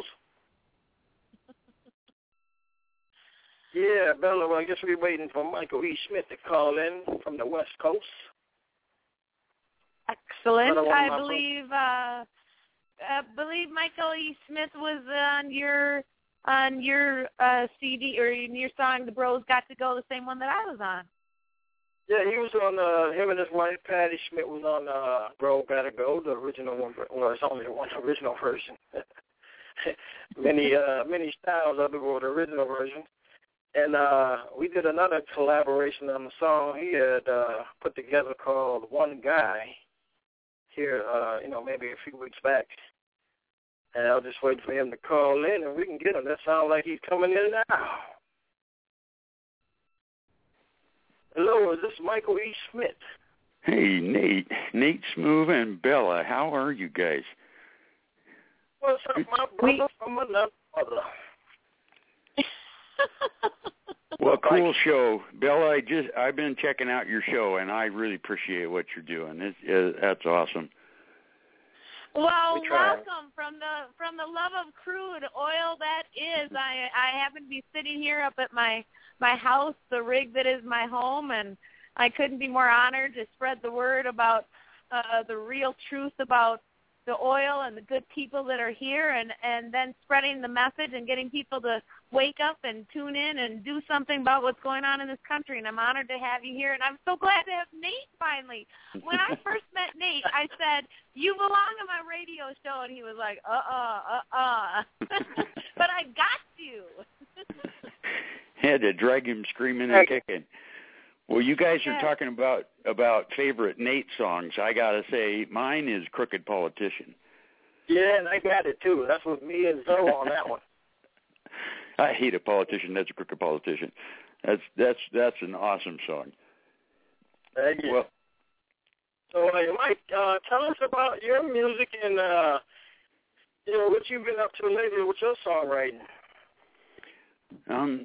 Yeah, Bella, well, I guess we're waiting for Michael E. Smith to call in from the West Coast. Excellent. I my believe uh, I believe Michael E. Smith was on your on your uh, C D or in your song "The Bros Got to Go," the same one that I was on. Yeah, he was on, uh, him and his wife, Patty Schmidt, was on uh, Grow Better Go, the original one. Well, it's only one original version. many uh, many styles of it were the original version. And uh, we did another collaboration on the song he had uh, put together called One Guy here, uh, you know, maybe a few weeks back. And I'll just wait for him to call in and we can get him. That sounds like he's coming in now. Hello, is this Michael E. Smith? Hey, Nate. Nate Smooth and Bella. How are you guys? What's up, my brother from another mother? Well, cool show, Bella. I just I've been checking out your show, and I really appreciate what you're doing. It's, it, that's awesome. Well, We welcome from the from the love of crude oil that is. I I happen to be sitting here up at my my house, the rig that is my home, and I couldn't be more honored to spread the word about uh, the real truth about the oil and the good people that are here, and, and then spreading the message and getting people to wake up and tune in and do something about what's going on in this country. And I'm honored to have you here, and I'm so glad to have Nate finally. When I first met Nate, I said, you belong on my radio show, and he was like, uh-uh, uh-uh. But I got you. Had to drag him screaming and kicking. Well, you guys are Yeah. talking about about favorite Nate songs. I gotta say, mine is "Crooked Politician." Yeah, and I got it too. That's with me and Zoe on that one. I hate a politician. That's a crooked politician. That's that's that's an awesome song. Thank you. Well, so, uh, Mike, uh, tell us about your music and uh, you know what you've been up to lately with your songwriting. um,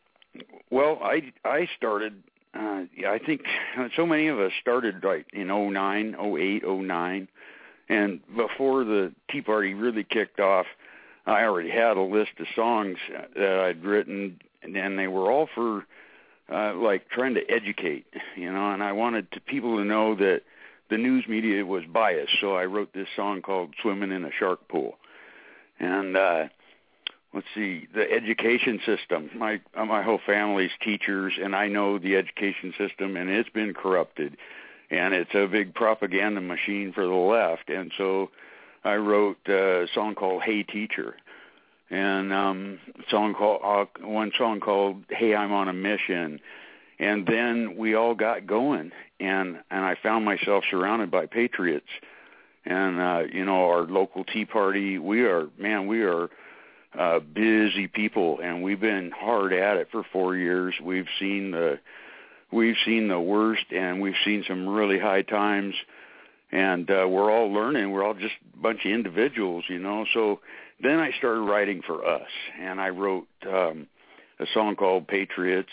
well, I I started. Uh, yeah, I think so many of us started right in oh nine, oh eight, oh nine, and before the Tea Party really kicked off, I already had a list of songs that I'd written, and then they were all for uh, like trying to educate, you know, and I wanted to, people to know that the news media was biased, so I wrote this song called "Swimming in a Shark Pool," and uh, let's see, the education system. My my whole family's teachers, and I know the education system, and it's been corrupted, and it's a big propaganda machine for the left. And so I wrote a song called "Hey Teacher," and um, a song called uh, one song called "Hey, I'm on a Mission." And then we all got going, and and I found myself surrounded by patriots, and uh, you know, our local Tea Party. We are man, we are. Uh, busy people, and we've been hard at it for four years. We've seen the, we've seen the worst, and we've seen some really high times, and uh, we're all learning. We're all just a bunch of individuals, you know. So then I started writing for us, and I wrote um, a song called "Patriots,"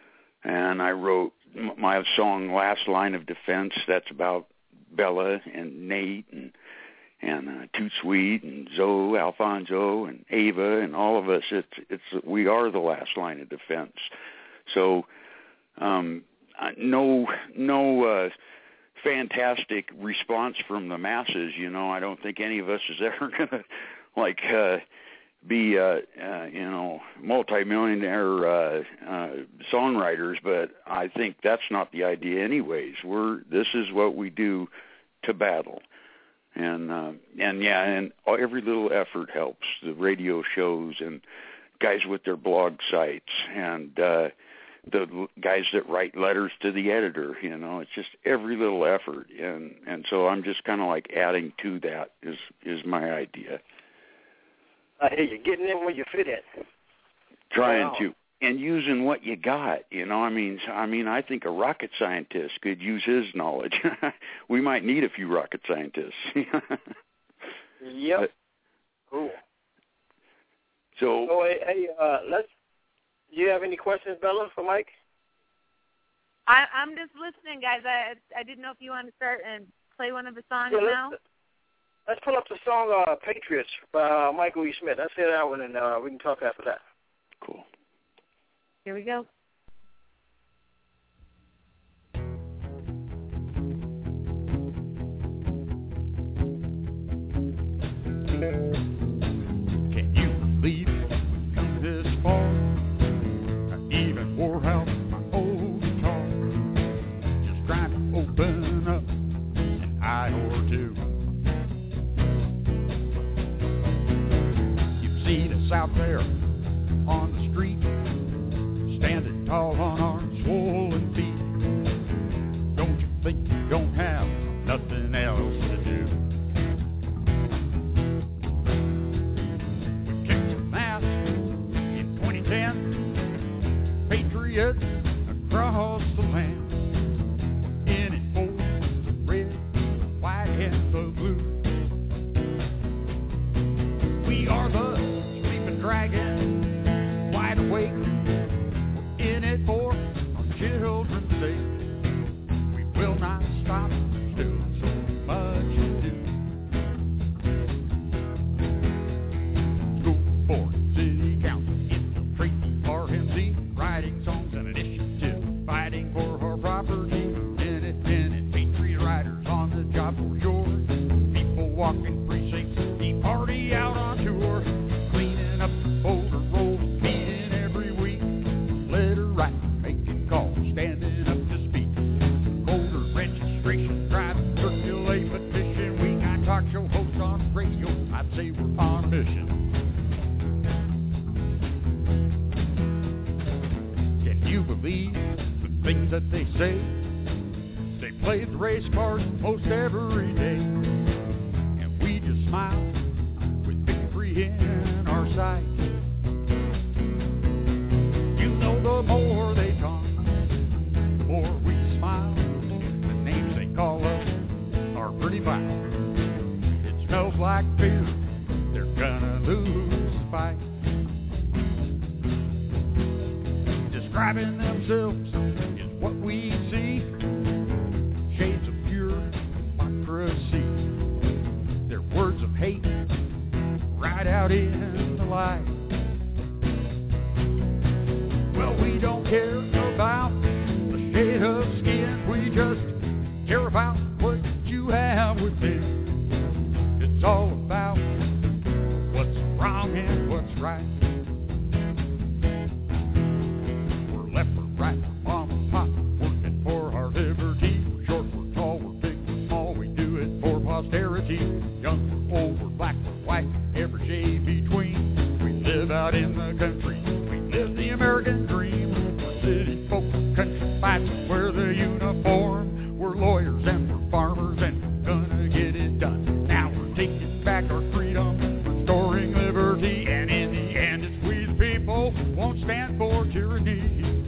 and I wrote my song "Last Line of Defense." That's about Bella and Nate and. and uh, Toot Sweet and Zoe, Alfonso and Ava and all of us. It's it's we are the last line of defense. So um, no no uh, fantastic response from the masses. You know, I don't think any of us is ever gonna like uh, be uh, uh, you know multimillionaire uh, uh, songwriters. But I think that's not the idea, anyways. We're this is what we do to battle. And, uh, and yeah, and every little effort helps. The radio shows and guys with their blog sites and uh, the guys that write letters to the editor, you know, it's just every little effort. And, and so I'm just kind of like adding to that is, is my idea. I hear you, getting in where you fit in. Trying wow. to. And using what you got, you know, I mean, I mean, I think a rocket scientist could use his knowledge. We might need a few rocket scientists. Yep. But, cool. So, so hey, hey, uh, let's. Do you have any questions, Bella, for Mike? I, I'm just listening, guys. I I didn't know if you want to start and play one of the songs yeah, let's, now. Let's pull up the song uh, "Patriots" by uh, Michael E. Smith. Let's hear that one, and uh, we can talk after that. Cool. Here we go. Can you believe we've come this far? I even wore out my old guitar. out there on the street, standing tall on our swollen feet. Don't you think you don't have nothing else to do? We kicked some ass in twenty ten, patriots across the land. In it for the red, the white, and the blue. We are the sleeping dragon, wide awake. We're in it for our children's sake. We will not stop, there's still so much to do. School board, city council, infiltrate the R M C, writing songs and initiatives, fighting for our property. Independent patriot riders on the job for sure. People walking precincts, the party out on tour, cleaning up the Boulder Road, meeting every week, letter writing, making calls, standing up to speak. Voter registration, driving, circulate petition. We got talk show hosts on the radio. I'd say we're on a mission. Can you believe the things that they say? They play the race cards most every day, and we just smile with victory in our sight. You know, the more they talk, the more we smile. The names they call us are pretty vile. It smells like fear, they're gonna lose the fight. Describing themselves is what we see. Shades of pure democracy. Their words of hate right out in the light. Well, we don't care about the shade of skin. We just care about what you have within. It's all about what's wrong and what's right. We're left or right, we're mom and pop, working for our liberty. We're short, we're tall, we're big, we're small. We do it for posterity. Young, we're old, we're black, we're white, every shade between. We live out in the country, we live the American dream. We're city folk, country fights, wear the uniform. We're lawyers and we're farmers and we're gonna get it done. Now we're taking back our freedom, restoring liberty, and in the end it's we the people won't stand for tyranny.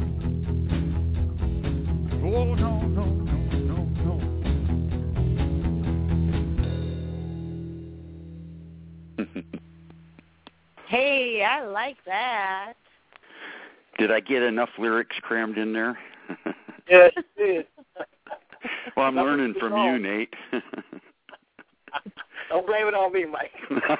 Oh, no, no, no, no, no. Hey, I like that. Did I get enough lyrics crammed in there? Yes, you did. Well, I'm learning from you, Nate. Don't blame it on me, Mike.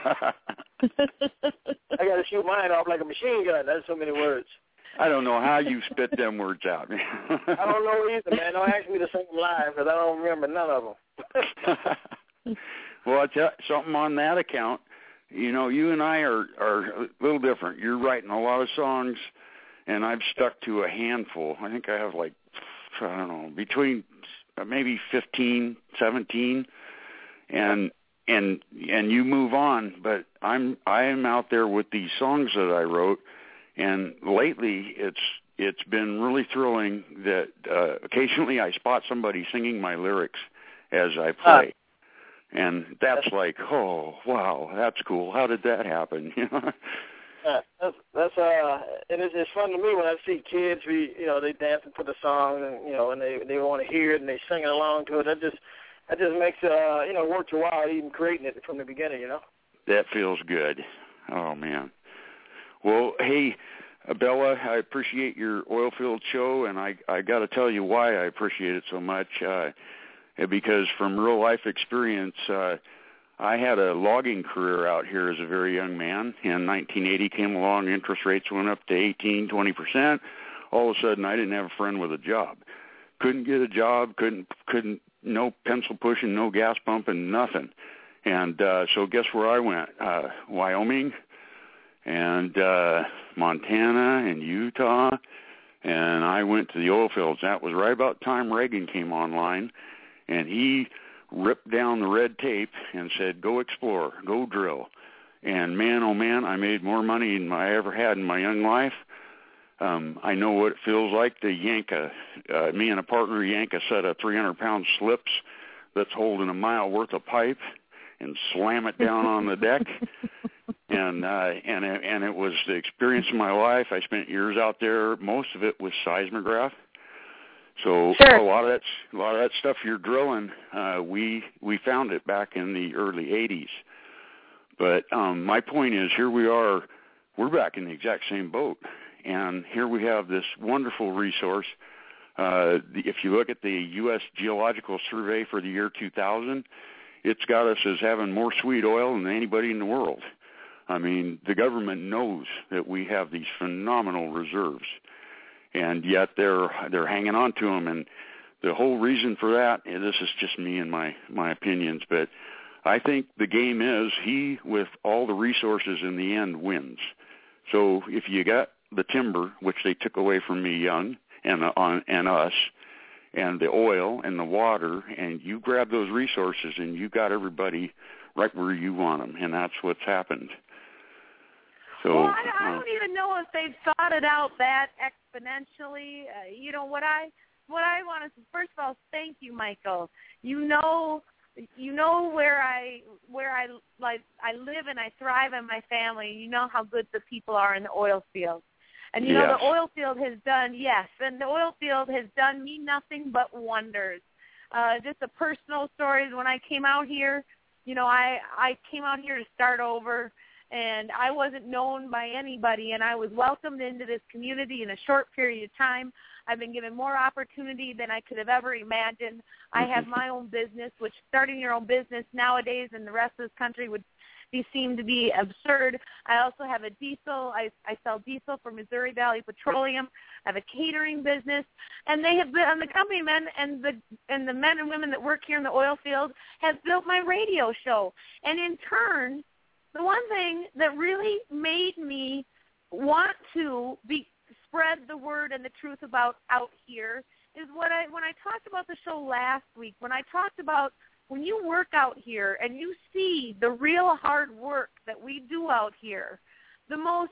I got to shoot mine off like a machine gun. That's so many words. I don't know how you spit them words out. I don't know either, man. Don't ask me to sing them live because I don't remember none of them. Well, I'll tell you something on that account. You know, you and I are, are a little different. You're writing a lot of songs, and I've stuck to a handful. I think I have like, I don't know, between maybe fifteen, seventeen, and and and you move on. But I'm I am out there with these songs that I wrote. And lately, it's it's been really thrilling that uh, occasionally I spot somebody singing my lyrics as I play, uh, and that's like, oh wow, that's cool. How did that happen? You know, uh, that's that's uh, and it's, it's fun to me when I see kids. We you know they dancing for the song, and you know, and they they want to hear it and they singing along to it. That just that just makes uh you know worth your while even creating it from the beginning. You know, that feels good. Oh man. Well, hey, Bella, I appreciate your oil-filled show, and I, I got to tell you why I appreciate it so much, uh, because from real-life experience, uh, I had a logging career out here as a very young man. In nineteen eighty came along, interest rates went up to eighteen, twenty percent. All of a sudden, I didn't have a friend with a job. Couldn't get a job, couldn't, couldn't, no pencil pushing, no gas pumping, nothing. And uh, so guess where I went? Uh, Wyoming. And uh, Montana and Utah, and I went to the oil fields. That was right about the time Reagan came online, and he ripped down the red tape and said, go explore, go drill. And man, oh man, I made more money than I ever had in my young life. Um, I know what it feels like to yank a, uh, me and a partner yank a set of three hundred pound slips that's holding a mile worth of pipe and slam it down on the deck. And, uh, and, it, and it was the experience of my life. I spent years out there. Most of it was seismograph. So sure. a lot of that, a lot of that stuff you're drilling, uh, we, we found it back in the early eighties. But, um, my point is, here we are, we're back in the exact same boat. And here we have this wonderful resource. Uh, the, if you look at the U S Geological Survey for the year two thousand, it's got us as having more sweet oil than anybody in the world. I mean, the government knows that we have these phenomenal reserves, and yet they're they're hanging on to them. And the whole reason for that, and this is just me and my, my opinions, but I think the game is he, with all the resources in the end, wins. So if you got the timber, which they took away from me young, and uh, and us, and the oil and the water, and you grab those resources and you got everybody right where you want them, and that's what's happened. So, well, I, I uh, don't even know if they've thought it out that exponentially. Uh, you know, what I what I want to first of all thank you, Michael. You know, you know where I where I like I live and I thrive in my family. You know how good the people are in the oil field. And, you yes. know, the oil field has done, yes, and the oil field has done me nothing but wonders. Uh, just a personal story, when I came out here, you know, I, I came out here to start over, and I wasn't known by anybody, and I was welcomed into this community in a short period of time. I've been given more opportunity than I could have ever imagined. I have my own business, which starting your own business nowadays in the rest of this country would These seem to be absurd. I also have a diesel. I, I sell diesel for Missouri Valley Petroleum. I have a catering business, and they have been, and the company men and the and the men and women that work here in the oil field have built my radio show. And in turn, the one thing that really made me want to be spread the word and the truth about out here is what I when I talked about the show last week. When I talked about when you work out here and you see the real hard work that we do out here, the most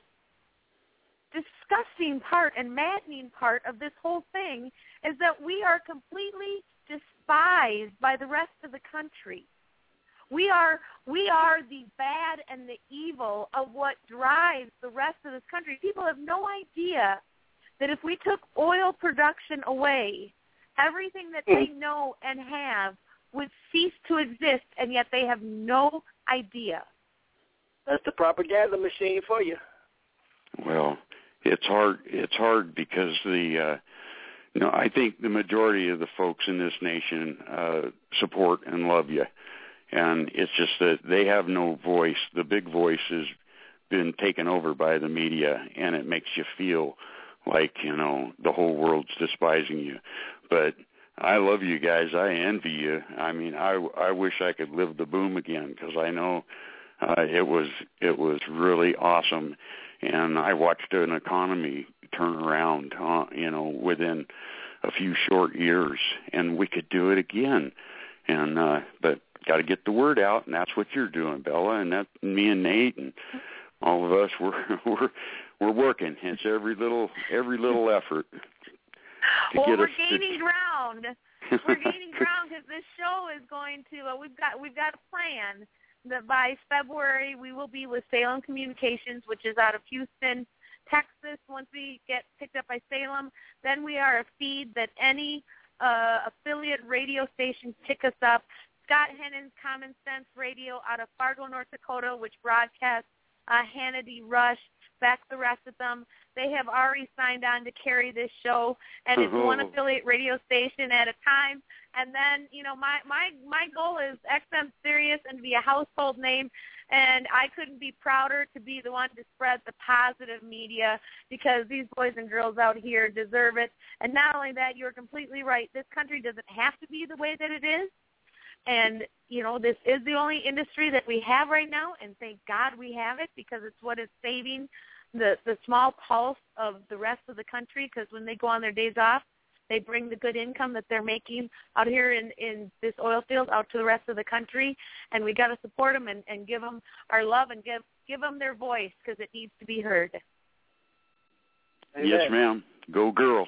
disgusting part and maddening part of this whole thing is that we are completely despised by the rest of the country. We are we are the bad and the evil of what drives the rest of this country. People have no idea that if we took oil production away, everything that they know and have would cease to exist, and yet they have no idea. That's the propaganda machine for you. Well, it's hard. It's hard because the, uh, you know, I think the majority of the folks in this nation uh, support and love you, and it's just that they have no voice. The big voice has been taken over by the media, and it makes you feel like, you know, the whole world's despising you. But I love you guys. I envy you. I mean, I, I wish I could live the boom again, because I know uh, it was it was really awesome, and I watched an economy turn around, uh, you know, within a few short years, and we could do it again. And uh, but got to get the word out, and that's what you're doing, Bella, and that me and Nate and all of us. We're we're we're working. It's every little every little effort. Well, we're gaining ground. We're gaining ground because this show is going to. Uh, we've got we've got a plan that by February we will be with Salem Communications, which is out of Houston, Texas. Once we get picked up by Salem, then we are a feed that any uh, affiliate radio stations pick us up. Scott Hennon's Common Sense Radio out of Fargo, North Dakota, which broadcasts uh, Hannity, Rush, Beck, the rest of them. They have already signed on to carry this show, and it's one affiliate radio station at a time. And then, you know, my, my, my goal is X M Sirius and to be a household name, and I couldn't be prouder to be the one to spread the positive media, because these boys and girls out here deserve it. And not only that, you're completely right. This country doesn't have to be the way that it is. And, you know, this is the only industry that we have right now, and thank God we have it, because it's what is saving the, the small pulse of the rest of the country, because when they go on their days off, They bring the good income that they're making out here in, in this oil field out to the rest of the country, and we got to support them and, and give them our love and give give them their voice because it needs to be heard. Yes, ma'am. Go girl.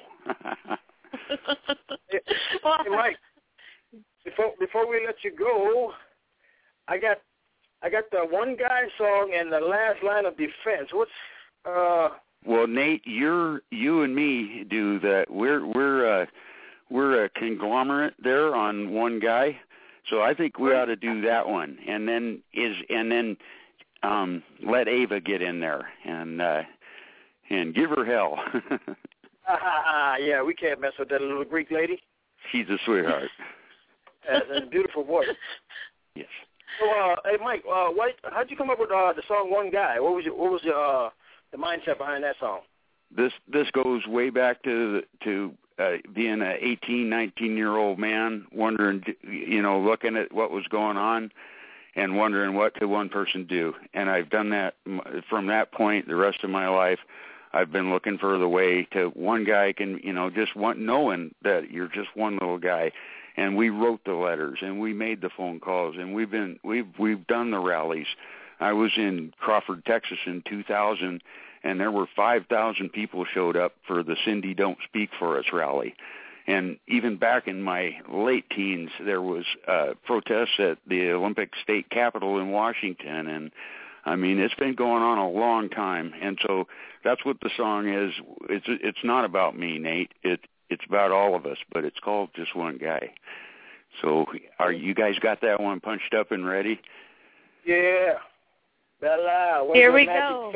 well, hey, Mike, before before we let you go, I got I got the One Guy song and the Last Line of Defense. What's uh? Well, Nate, you're you and me do that. We're we're uh, we're a conglomerate there on One Guy, so I think we ought to do that one, and then is and then um, let Ava get in there and uh, and give her hell. uh, yeah, we can't mess with that little Greek lady. She's a sweetheart. That's a beautiful voice. Yes. So, uh, hey, Mike, uh, what, how'd you come up with uh, the song One Guy? What was your, what was your, uh, the mindset behind that song? This this goes way back to to uh, being an eighteen, nineteen-year-old man, wondering, you know, looking at what was going on and wondering what could one person do. And I've done that from that point the rest of my life. I've been looking for the way to one guy can, you know, just one, knowing that you're just one little guy. And we wrote the letters, and we made the phone calls, and we've been we've we've done the rallies. I was in Crawford, Texas, in two thousand, and there were five thousand people showed up for the Cindy Don't Speak for Us rally. And even back in my late teens, there was uh, protests at the Olympic State Capitol in Washington, and I mean, it's been going on a long time. And so that's what the song is. It's it's not about me, Nate. It it's about all of us, but it's called Just One Guy. So are you guys got that one punched up and ready? Yeah. Bella, here we go.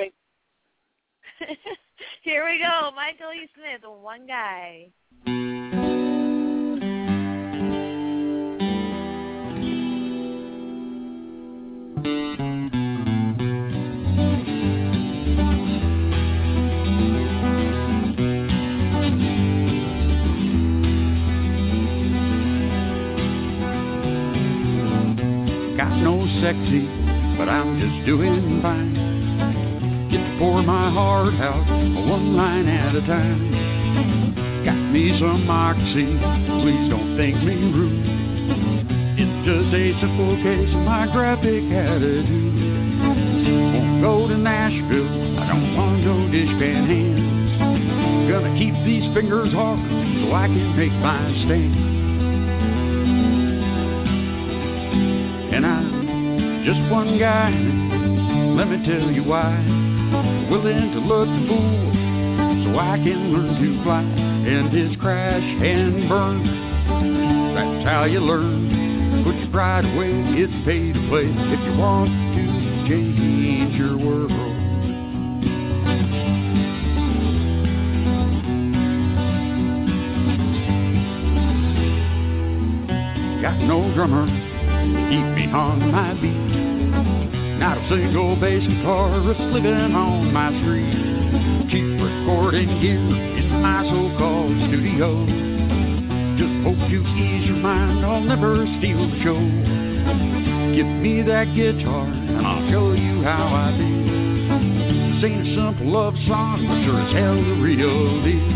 Here we go. Michael E. Smith, One Guy. Got no sexy, but I'm just doing fine. Get to pour my heart out one line at a time. Got me some moxie, please don't think me rude. It's just a simple case of my graphic attitude. Won't go to Nashville, I don't want no dishpan hands. Gonna keep these fingers hard so I can make my stand. And I'm just one guy, let me tell you why. Willing to look the fool so I can learn to fly. And it's crash and burn, that's how you learn. Put your pride away, it's pay to play if you want to change your world. Got no drummer, keep me on my beat. Not a single bass guitarist living on my street. Cheap recording gear in my so-called studio. Just hope you ease your mind, I'll never steal the show. Give me that guitar and I'll show you how I do. This ain't a simple love song, but sure as hell the real deal.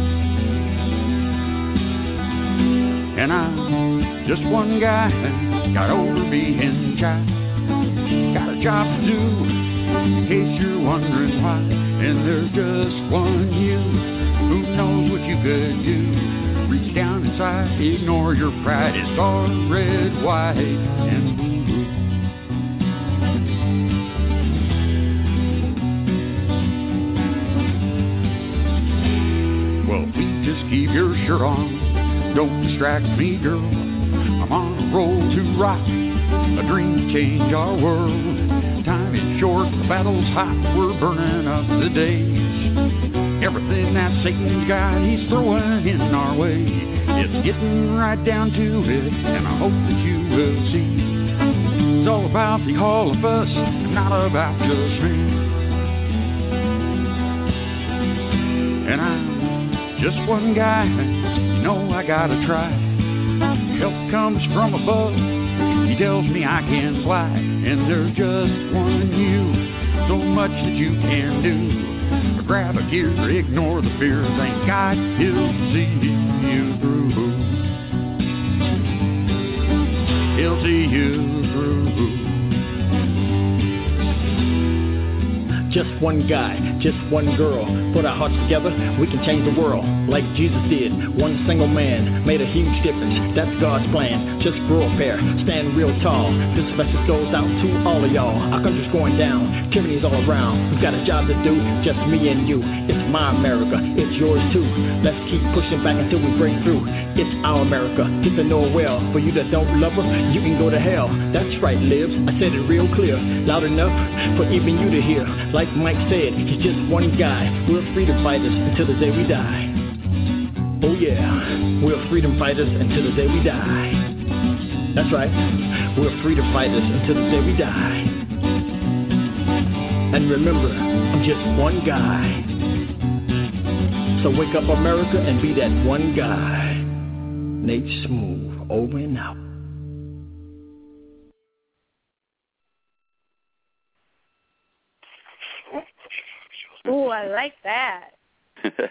And I'm just one guy, got over being shy. Got a job to do, in case you're wondering why. And there's just one you, who knows what you could do. Reach down inside, ignore your pride. It's all red, white, and blue. Well, please just keep your shirt on. Don't distract me, girl. I'm on a roll to rock. A dream to change our world. Time is short, the battle's hot. We're burning up the days. Everything that Satan's got, he's throwing in our way. It's getting right down to it, and I hope that you will see. It's all about the all of us, not about just me. And I'm just one guy, you know I gotta try. Help comes from above. He tells me I can fly, and there's just one you. So much that you can do. Grab a gear, ignore the fear. Thank God he'll see you through. He'll see you through. Just one guy, just one girl. Put our hearts together, we can change the world like Jesus did. One single man made a huge difference. That's God's plan. Just grow a pair, stand real tall. This message goes out to all of y'all. Our country's going down, tyranny's all around. We've got a job to do, just me and you. It's my America, it's yours too. Let's keep pushing back until we break through. It's our America, get to know it well. For you that don't love her, you can go to hell. That's right, Libs, I said it real clear. Loud enough for even you to hear. Like Mike said, he's just one guy. We're freedom fighters until the day we die. Oh yeah, we're freedom fighters until the day we die. That's right, we're freedom fighters until the day we die. And remember, I'm just one guy. So wake up, America, and be that one guy. Nate Smooth, over and out. Ooh, I like that. Can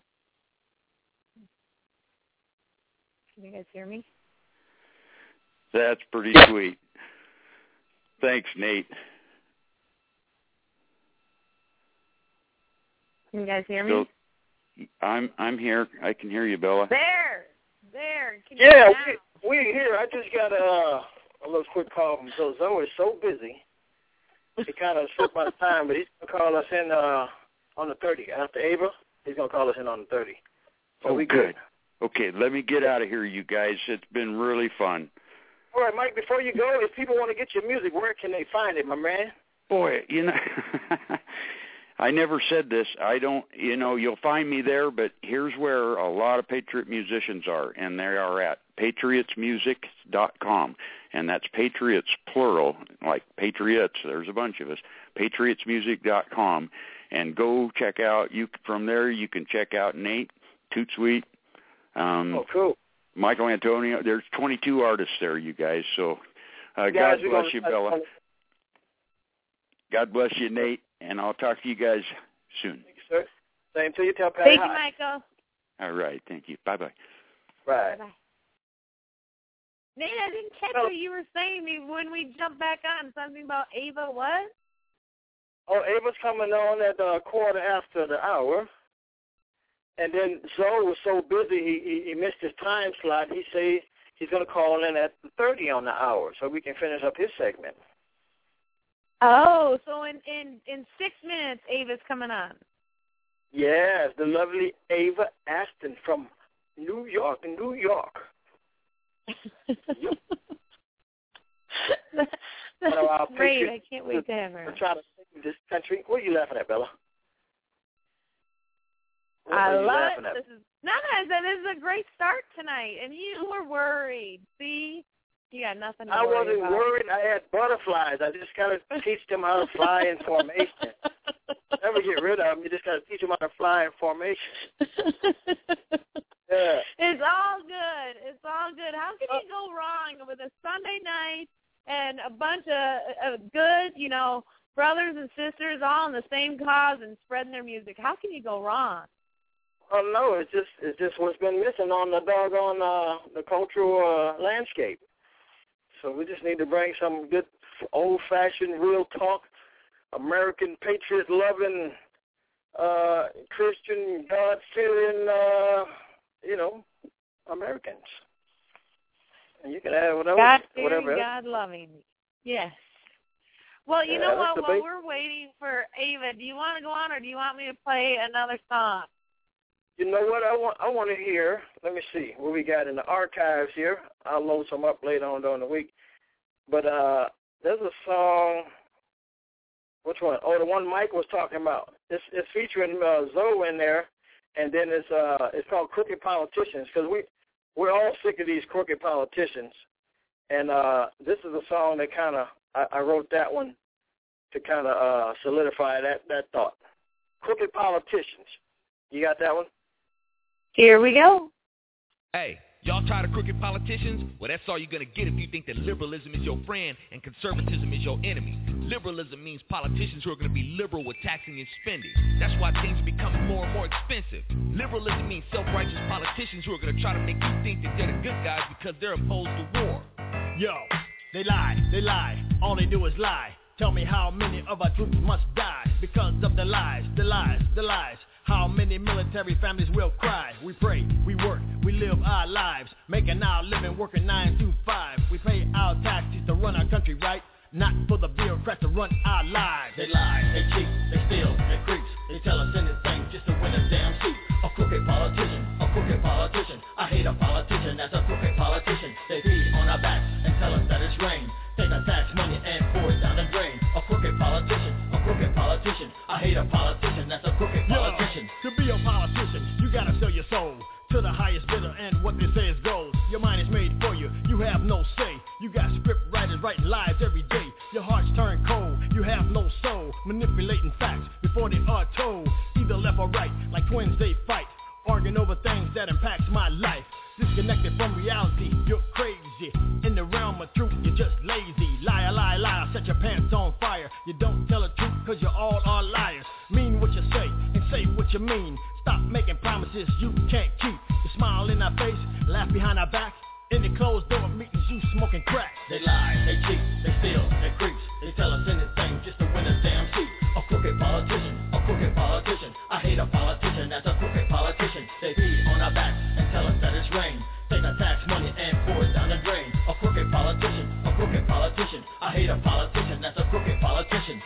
you guys hear me? That's pretty sweet. Thanks, Nate. Can you guys hear me? So, I'm I'm here. I can hear you, Bella. There, there. Can yeah, you we we here. I just got a a little quick call from Zoe. Zoe is so busy. He kind of slipped my time, but he's gonna call us in uh, on the thirtieth after Ava. He's gonna call us in on the thirtieth. So oh, we good. good. Okay, let me get out of here, you guys. It's been really fun. All right, Mike. Before you go, if people want to get your music, where can they find it, my man? Boy, you know, I never said this. I don't, you know, you'll find me there, but here's where a lot of Patriot musicians are, and they are at patriots music dot com, and that's Patriots plural, like Patriots. There's a bunch of us. patriots music dot com, and go check out. You from there, you can check out Nate, Toot Sweet. Um, oh, cool. Michael Antonio. There's twenty-two artists there, you guys. So uh, guys, God bless you, Bella. God bless you, Nate, and I'll talk to you guys soon. Thank you, sir. Same to you. Tell Patty Thank hi. you, Michael. All right. Thank you. Bye-bye. Right. Bye-bye. Nate, I didn't catch what you were saying me when we jumped back on. Something about Ava what? Oh, Ava's coming on at uh, quarter after the hour. And then Zoe was so busy, he, he, he missed his time slot. He said he's going to call in at thirty on the hour so we can finish up his segment. Oh, so in, in, in six minutes, Ava's coming on. Yes, the lovely Ava Aston from New York, New York. That's uh, great. I can't wait to have her. We're trying to save this country. What are you laughing at, Bella? What I love it. At? This is, no, no, this is a great start tonight, and you were worried. See? You got nothing to I worry wasn't about. worried. I had butterflies. I just got to teach them how to fly in formation. Never get rid of them. You just got to teach them how to fly in formation. Yeah. It's all good. It's all good. How can you go wrong with a Sunday night and a bunch of, of good, you know, brothers and sisters all in the same cause and spreading their music? How can you go wrong? Oh no, it's just it's just what's been missing on the doggone uh, the cultural uh, landscape. So we just need to bring some good old-fashioned, real talk, American patriot-loving, uh, Christian, God-fearing, uh, you know, Americans. And you can add whatever, God-fearing, whatever. God-loving. Yes. Well, you yeah, know what? While big... we're waiting for Ava, do you want to go on, or do you want me to play another song? You know what I want? I want to hear. Let me see what we got in the archives here. I'll load some up later on during the week. But uh, there's a song. Which one? Oh, the one Mike was talking about. It's, it's featuring uh, Zoe in there, and then it's uh, it's called "Crooked Politicians" because we we're all sick of these crooked politicians. And uh, this is a song that kind of I, I wrote that one to kind of uh, solidify that that thought. Crooked Politicians. You got that one? Here we go. Hey, Y'all tired of crooked politicians? Well, that's all you're going to get if you think that liberalism is your friend and conservatism is your enemy. Liberalism means politicians who are going to be liberal with taxing and spending. That's why things are becoming more and more expensive. Liberalism means self-righteous politicians who are going to try to make you think that they're the good guys because they're opposed to war. Yo, they lie, they lie, all they do is lie. Tell me how many of our troops must die because of the lies, the lies, the lies. How many military families will cry? We pray, we work, we live our lives, making our living, working nine to five. We pay our taxes to run our country right, not for the bureaucrats to run our lives. They lie, they cheat, they steal, they creeps. They tell us anything just to win a damn seat. A crooked politician, a crooked politician. I hate a politician that's a crooked politician. They feed on our backs and tell us that it's rain. Take our tax money and pour it down the drain. A crooked politician, a crooked politician. I hate a politician that's a crooked politician. Yo, to be a politician, you gotta sell your soul to the highest bidder, and what they say is gold. Your mind is made for you, you have no say. You got script writers writing lies every day. Your hearts turn cold, you have no soul. Manipulating facts before they are told. Either left or right, like twins they fight. Arguing over things that impacts my life. Disconnected from reality, you're crazy. In the realm of truth, you're just lazy. Liar, liar, liar, set your pants on fire. You don't tell the truth cause you all are liars. Mean what you say and say what you mean. Stop making promises you can't keep. You smile in our face, laugh behind our back. In the closed door meetings, you smoking crack. They lie, they cheat, they steal, they creeps. They tell us anything just to win a damn seat. A crooked politician, a crooked politician. I hate a politician that's a crooked politician. They feed on our backs and tell us that it's rain. Take our tax money and pour it down the drain. A crooked politician, a crooked politician. I hate a politician that's a crooked politician.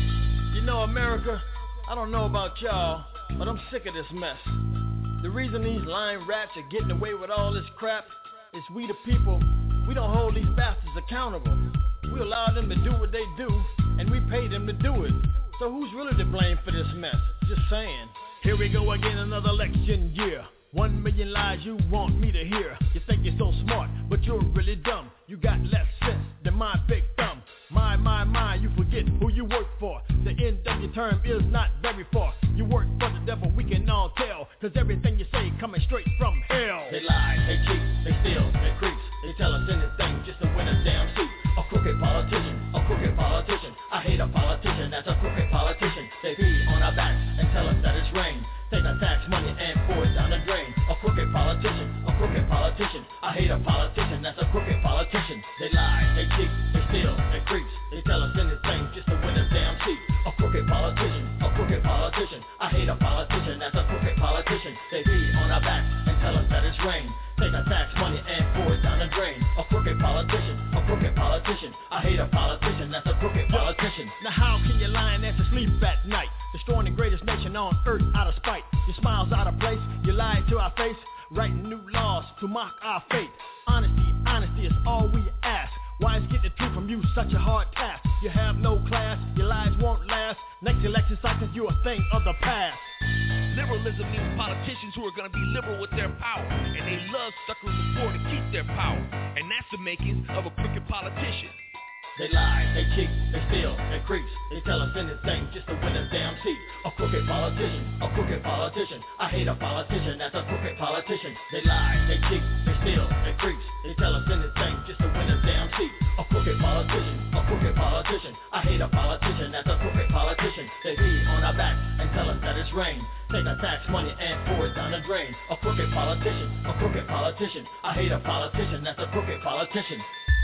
You know, America, I don't know about y'all, but I'm sick of this mess. The reason these lying rats are getting away with all this crap is we the people, we don't hold these bastards accountable. We allow them to do what they do, and we pay them to do it. So who's really to blame for this mess? Just saying. Here we go again, another election year. One million lies you want me to hear. You think you're so smart, but you're really dumb. You got less sense than my big thumb. My, my, my, you forget who you work for. The end of your term is not very far. You work for the devil, we can all tell. Cause everything you say coming straight from hell. They lie, they cheat, they steal, they creeps. They tell us anything just to win a damn seat. A crooked politician, a crooked politician. I hate a politician that's a crooked politician. They feed on our backs and tell us that it's rain. Take our tax money and pour it down the drain. A crooked politician, a crooked politician. I hate a politician that's a crooked politician. They lie, they cheat, they steal, they creeps. They tell us anything just to win a damn seat. A crooked politician, a crooked politician. I hate a politician that's a crooked politician. They feed on our backs and tell us that it's rain. Take our tax money and pour it down the drain. A crooked politician, a crooked politician. I hate a politician that's a crooked politician. Now how can you lie and to sleep at night? Destroying the greatest nation on earth out of spite. Your smile's out of place, you lie to our face. Writing new laws to mock our fate. Honesty, honesty is all we ask. Why is getting the truth from you such a hard task? You have no class, your lies won't last. Next election cycle, you're a thing of the past. Liberalism means politicians who are going to be liberal with their power, and they love suckering the poor to keep their power. And that's the makings of a crooked politician. They lie, they cheat, they steal, they creeps. They tell us anything just to win a damn seat. A crooked politician, a crooked politician. I hate a politician that's a crooked politician. They lie, they cheat, they steal, they creeps. They tell us anything just to win a damn seat. A crooked politician, a crooked politician. I hate a politician that's a crooked politician. They feed on our backs and tell us that it's rain. Take our tax money and pour it down the drain. A crooked politician, a crooked politician. I hate a politician that's a crooked politician.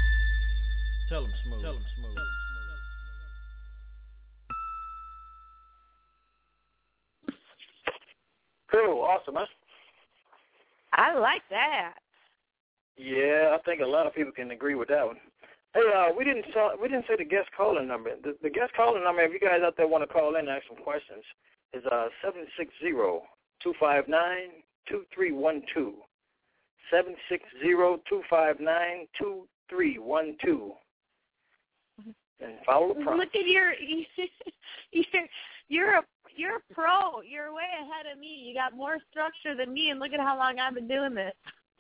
Tell him smooth. Tell him smooth. Cool, awesome, huh? I like that. Yeah, I think a lot of people can agree with that one. Hey, uh, we didn't saw, we didn't say the guest calling number. The, the guest calling number, if you guys out there want to call in and ask some questions, is uh seven six zero, two five nine, two three one two. seven six zero, two five nine, two three one two. And follow the prompt. Look at your, you're, you're a you're a pro. You're way ahead of me. You got more structure than me, and look at how long I've been doing this.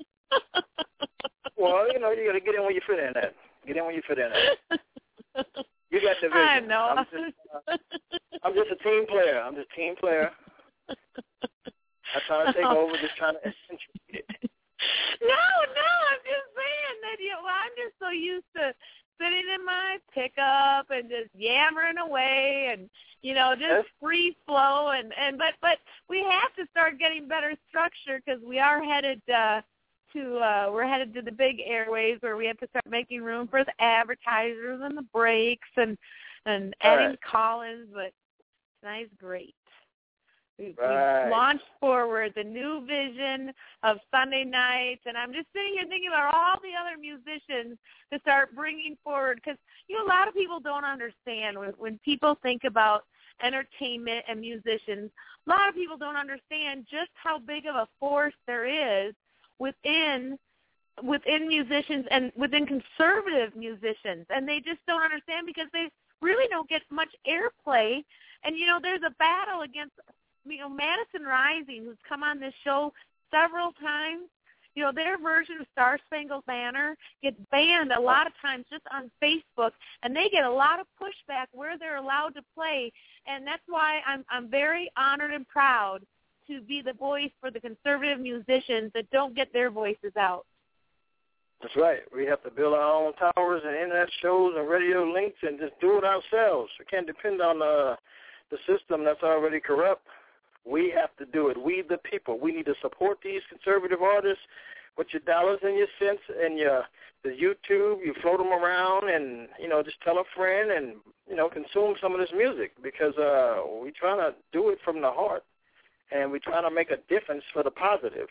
Well, you know, you got to get in where you fit in at. Get in where you fit in at. You got the vision. I know. I'm just, uh, I'm just a team player. I'm just a team player. I'm trying to take over, just trying to accentuate it. No, no, I'm just saying that, you know, I'm just so used to sitting in my pickup and just yammering away and, you know, just free flow. And, and but, but we have to start getting better structure because we are headed uh, to, uh, we're headed to the big airways where we have to start making room for the advertisers and the breaks and, and adding right. call-ins, but tonight's great. We've, right. we've launched forward the new vision of Sunday nights, and I'm just sitting here thinking about all the other musicians to start bringing forward, because, you know, a lot of people don't understand when, when people think about entertainment and musicians, a lot of people don't understand just how big of a force there is within within musicians and within conservative musicians, and they just don't understand because they really don't get much airplay. And, you know, there's a battle against, you know, Madison Rising, who's come on this show several times. You know, their version of Star Spangled Banner gets banned a lot of times just on Facebook, and they get a lot of pushback where they're allowed to play. And that's why I'm I'm very honored and proud to be the voice for the conservative musicians that don't get their voices out. That's right. We have to build our own towers and internet shows and radio links and just do it ourselves. We can't depend on uh, the system that's already corrupt. We have to do it. We, the people, we need to support these conservative artists with your dollars and your cents and your the YouTube. You float them around and, you know, just tell a friend and, you know, consume some of this music because uh, we're trying to do it from the heart and we're trying to make a difference for the positive.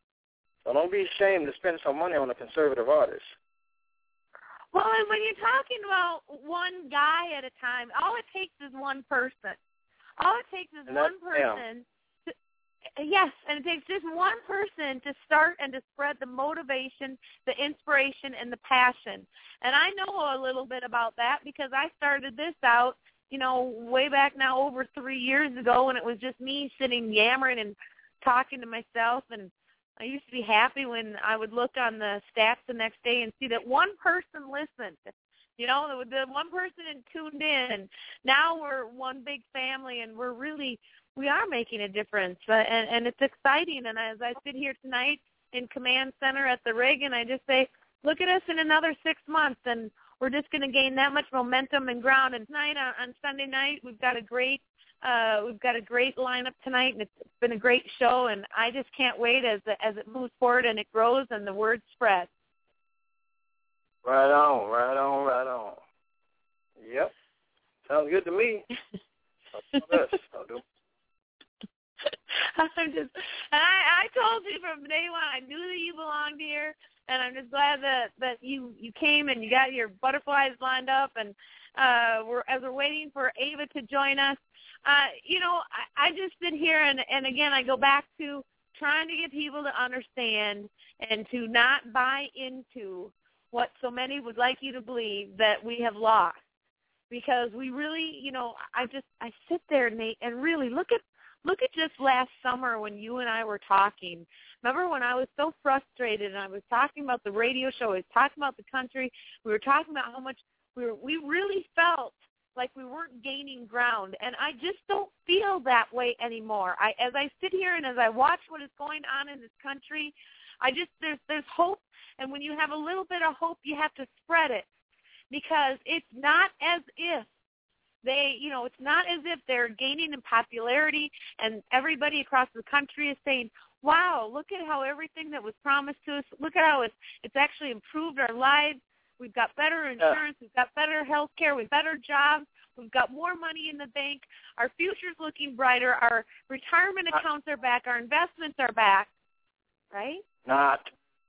So don't be ashamed to spend some money on a conservative artist. Well, and when you're talking about one guy at a time, all it takes is one person. All it takes is one person. To, yes, and it takes just one person to start and to spread the motivation, the inspiration, and the passion. And I know a little bit about that because I started this out, you know, way back now over three years ago, and it was just me sitting yammering and talking to myself. And I used to be happy when I would look on the stats the next day and see that one person listened. You know, the one person tuned in, and now we're one big family, and we're really, we are making a difference, uh, and, and it's exciting. And as I sit here tonight in Command Center at the Reagan, I just say, look at us in another six months, and we're just going to gain that much momentum and ground. And tonight, on, on Sunday night, we've got a great, uh, we've got a great lineup tonight, and it's been a great show, and I just can't wait as as it moves forward and it grows and the word spreads. Right on, right on, right on. Yep. Sounds good to me. I'll do this. I'll do. I'm just, and I, I told you from day one, I knew that you belonged here, and I'm just glad that, that you, you came and you got your butterflies lined up, and uh, we're as we're waiting for Ava to join us. Uh, you know, I, I just sit here, and, and again, I go back to trying to get people to understand and to not buy into what so many would like you to believe that we have lost, because we really, you know, I just I sit there, Nate, and really look at look at just last summer when you and I were talking. Remember when I was so frustrated and I was talking about the radio show, I was talking about the country, we were talking about how much we were, we really felt like we weren't gaining ground, and I just don't feel that way anymore. I as I sit here and as I watch what is going on in this country, I just there's there's hope. And when you have a little bit of hope, you have to spread it, because it's not as if they, you know, it's not as if they're gaining in popularity and everybody across the country is saying, wow, look at how everything that was promised to us, look at how it's, it's actually improved our lives. We've got better insurance. We've got better health care. We've got better jobs. We've got more money in the bank. Our future's looking brighter. Our retirement accounts are back. Our investments are back, right? Not.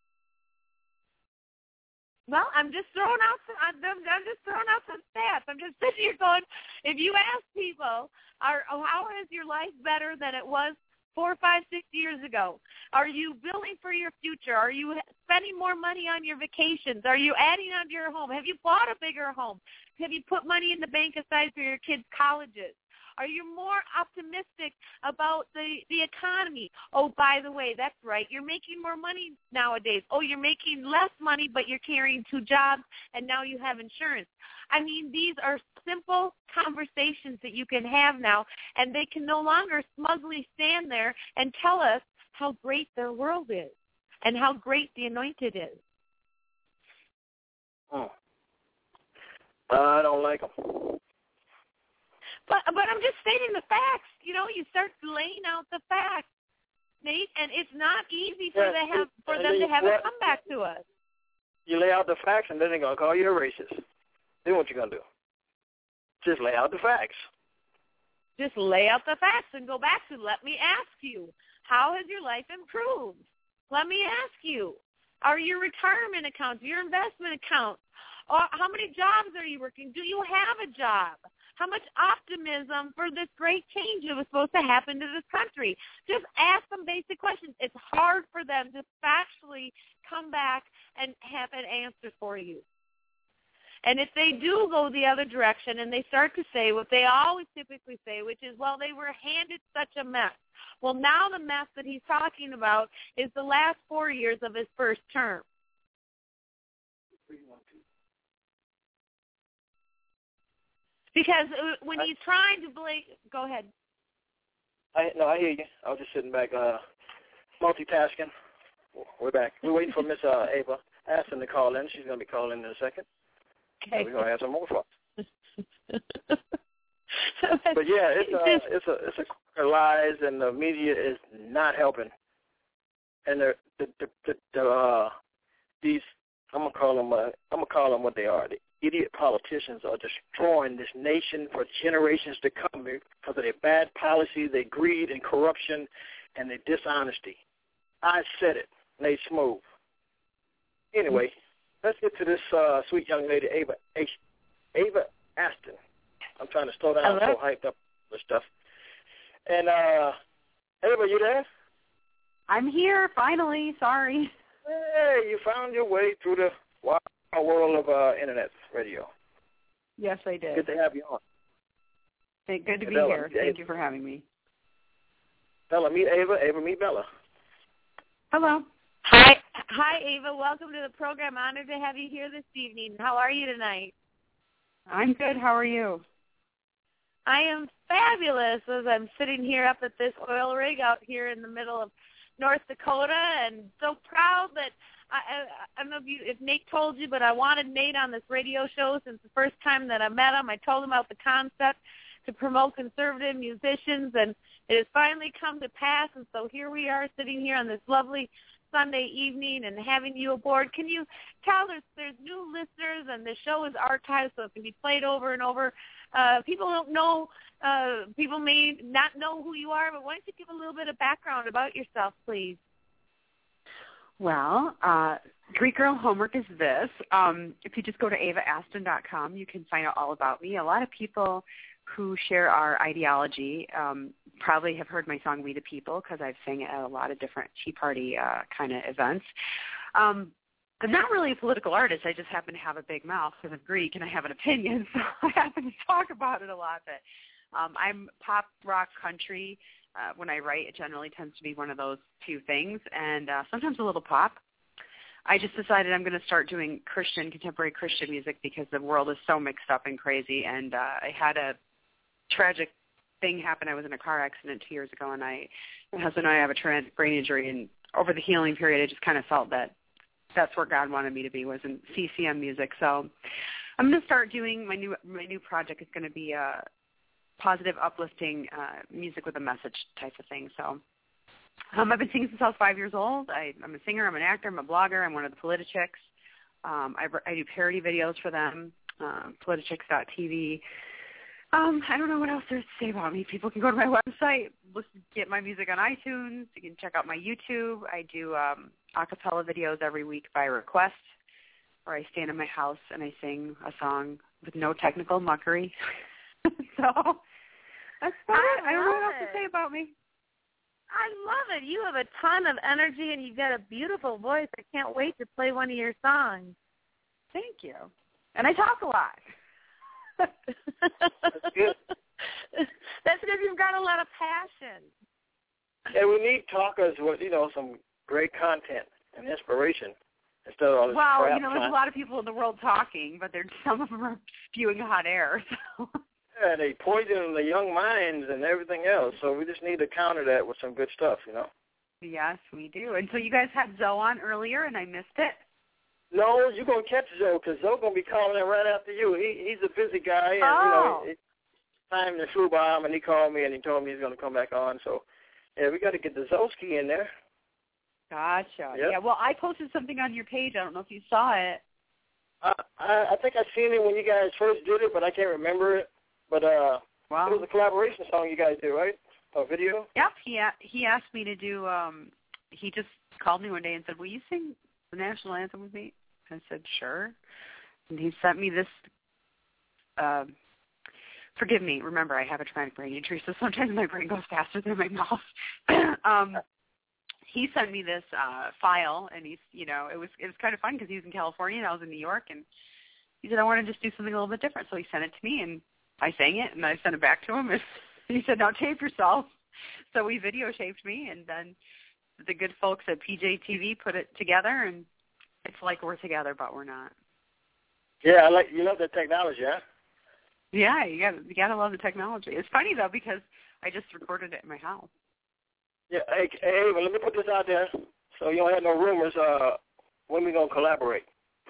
Well, I'm just throwing out some. I'm, I'm just throwing out some stats. I'm just sitting here going, if you ask people, are how is your life better than it was four, five, six years ago? Are you building for your future? Are you spending more money on your vacations? Are you adding on to your home? Have you bought a bigger home? Have you put money in the bank aside for your kids' colleges? Are you more optimistic about the, the economy? Oh, by the way, that's right. You're making more money nowadays. Oh, you're making less money, but you're carrying two jobs, and now you have insurance. I mean, these are simple conversations that you can have now, and they can no longer smugly stand there and tell us how great their world is. and how great the Anointed is. Hmm. I don't like them. But but I'm just stating the facts. You know, you start laying out the facts, Nate, and it's not easy for, Yeah, the have, for and them they- to have what- a comeback to us. You lay out the facts, and then they're going to call you a racist. Then what you going to do? Just lay out the facts. Just lay out the facts and go back to, let me ask you, how has your life improved? Let me ask you, are your retirement accounts, your investment accounts, or how many jobs are you working? Do you have a job? How much optimism for this great change that was supposed to happen to this country? Just ask them basic questions. It's hard for them to factually come back and have an answer for you. And if they do go the other direction and they start to say what they always typically say, which is, well, they were handed such a mess. Well, now the mess that he's talking about is the last four years of his first term. Because when he's trying to blame, go ahead. I no, I hear you. I was just sitting back, uh, multitasking. We're back. We're waiting for Miss uh, Ava Aston to call in. She's going to be calling in a second. Okay. We're going to have some more fun. But yeah, it's a it's a it's a quick lies, and the media is not helping. And the the the, the, the uh, these I'm gonna call them uh, I'm gonna call them what they are. The idiot politicians are destroying this nation for generations to come because of their bad policies, their greed and corruption, and their dishonesty. I said it. Nate Smooth. Anyway, let's get to this uh, sweet young lady, Ava Ava Aston. I'm trying to slow down. I'm so hyped up with stuff. And uh, Ava, you there? I'm here, finally. Sorry. Hey, you found your way through the wild world of uh, internet radio. Yes, I did. Good to have you on. Hey, good to be Bella, here. meet Ava. Thank you for having me. Bella, meet Ava. Ava, meet Bella. Hello. Hi, hi, Ava. Welcome to the program. Honored to have you here this evening. How are you tonight? I'm good. How are you? I am fabulous as I'm sitting here up at this oil rig out here in the middle of North Dakota, and so proud that I, I, I don't know if, you, if Nate told you, but I wanted Nate on this radio show since the first time that I met him. I told him about the concept to promote conservative musicians, and it has finally come to pass, and so here we are sitting here on this lovely Sunday evening and having you aboard. Can you tell there's, there's new listeners, and the show is archived, so it can be played over and over. Uh, people don't know, uh, people may not know who you are, but why don't you give a little bit of background about yourself, please? Well, uh, Greek Girl Homework is this. Um, if you just go to ava aston dot com, you can find out all about me. A lot of people who share our ideology um, probably have heard my song We the People, because I've sang it at a lot of different Tea Party uh, kind of events. Um, I'm not really a political artist. I just happen to have a big mouth because I'm Greek and I have an opinion, so I happen to talk about it a lot. But um, I'm pop, rock, country. Uh, when I write, it generally tends to be one of those two things, and uh, sometimes a little pop. I just decided I'm going to start doing Christian, contemporary Christian music, because the world is so mixed up and crazy, and uh, I had a tragic thing happen. I was in a car accident two years ago, and I, my husband and I have a traumatic brain injury, and over the healing period, I just kind of felt that that's where God wanted me to be, was in C C M music. So I'm going to start doing my new my new project is going to be a positive, uplifting uh, music with a message type of thing. So um, I've been singing since I was five years old. I, I'm a singer. I'm an actor. I'm a blogger. I'm one of the Politichicks. Um, I, I do parody videos for them, uh, politichicks dot t v. Um, I don't know what else there's to say about me. People can go to my website, listen, get my music on iTunes. You can check out my YouTube. I do um, a cappella videos every week by request, where I stand in my house and I sing a song with no technical muckery. So that's about it. I don't know what else to say about me. I love it. You have a ton of energy, and you've got a beautiful voice. I can't wait to play one of your songs. Thank you. And I talk a lot. That's good. That's because you've got a lot of passion. Yeah, we need talkers with, you know, some great content and inspiration instead of all this well, crap. you know, there's a lot of people in the world talking, but there's some of them are spewing hot air. So. Yeah, they poison the young minds and everything else. So we just need to counter that with some good stuff, you know. Yes, we do. And so you guys had Zoe on earlier, and I missed it. No, you're going to catch Zoe, because Zoe's going to be calling in right after you. He He's a busy guy, and, oh. you know, it, time to flew by him, and he called me, and he told me he's going to come back on. So, yeah, we got to get the Zoski in there. Gotcha. Yep. Yeah, well, I posted something on your page. I don't know if you saw it. I, I, I think I seen it when you guys first did it, but I can't remember it. But uh, wow. It was a collaboration song you guys did, right? A video? Yep. He a- he asked me to do. Um, he just called me one day and said, "Will you sing the national anthem with me?" I said, "Sure." And he sent me this. Uh, forgive me. Remember, I have a traumatic brain injury, so sometimes my brain goes faster than my mouth. um, he sent me this uh, file, and he's, you know, it was it was kind of fun because he was in California and I was in New York, and he said, "I want to just do something a little bit different." So he sent it to me, and I sang it, and I sent it back to him, and he said, "Now tape yourself." So we video shaped me, and then the good folks at P J T V put it together, and it's like we're together, but we're not. Yeah, I like you love the technology, huh? Yeah, you got you got to love the technology. It's funny though because I just recorded it in my house. Yeah, hey, hey, well, let me put this out there so you don't have no rumors. Uh, when we gonna collaborate?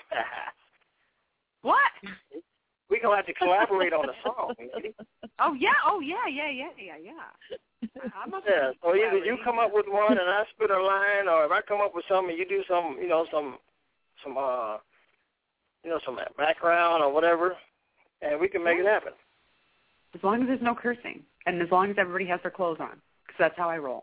What? We gonna have to collaborate on the song. Oh yeah, oh yeah, yeah, yeah, yeah, yeah. I'm up yeah. So either you come up with one and I spit a line, or if I come up with something, you do some, you know, some, some, uh, you know, some background or whatever, and we can make yeah. it happen. As long as there's no cursing, and as long as everybody has their clothes on, because that's how I roll.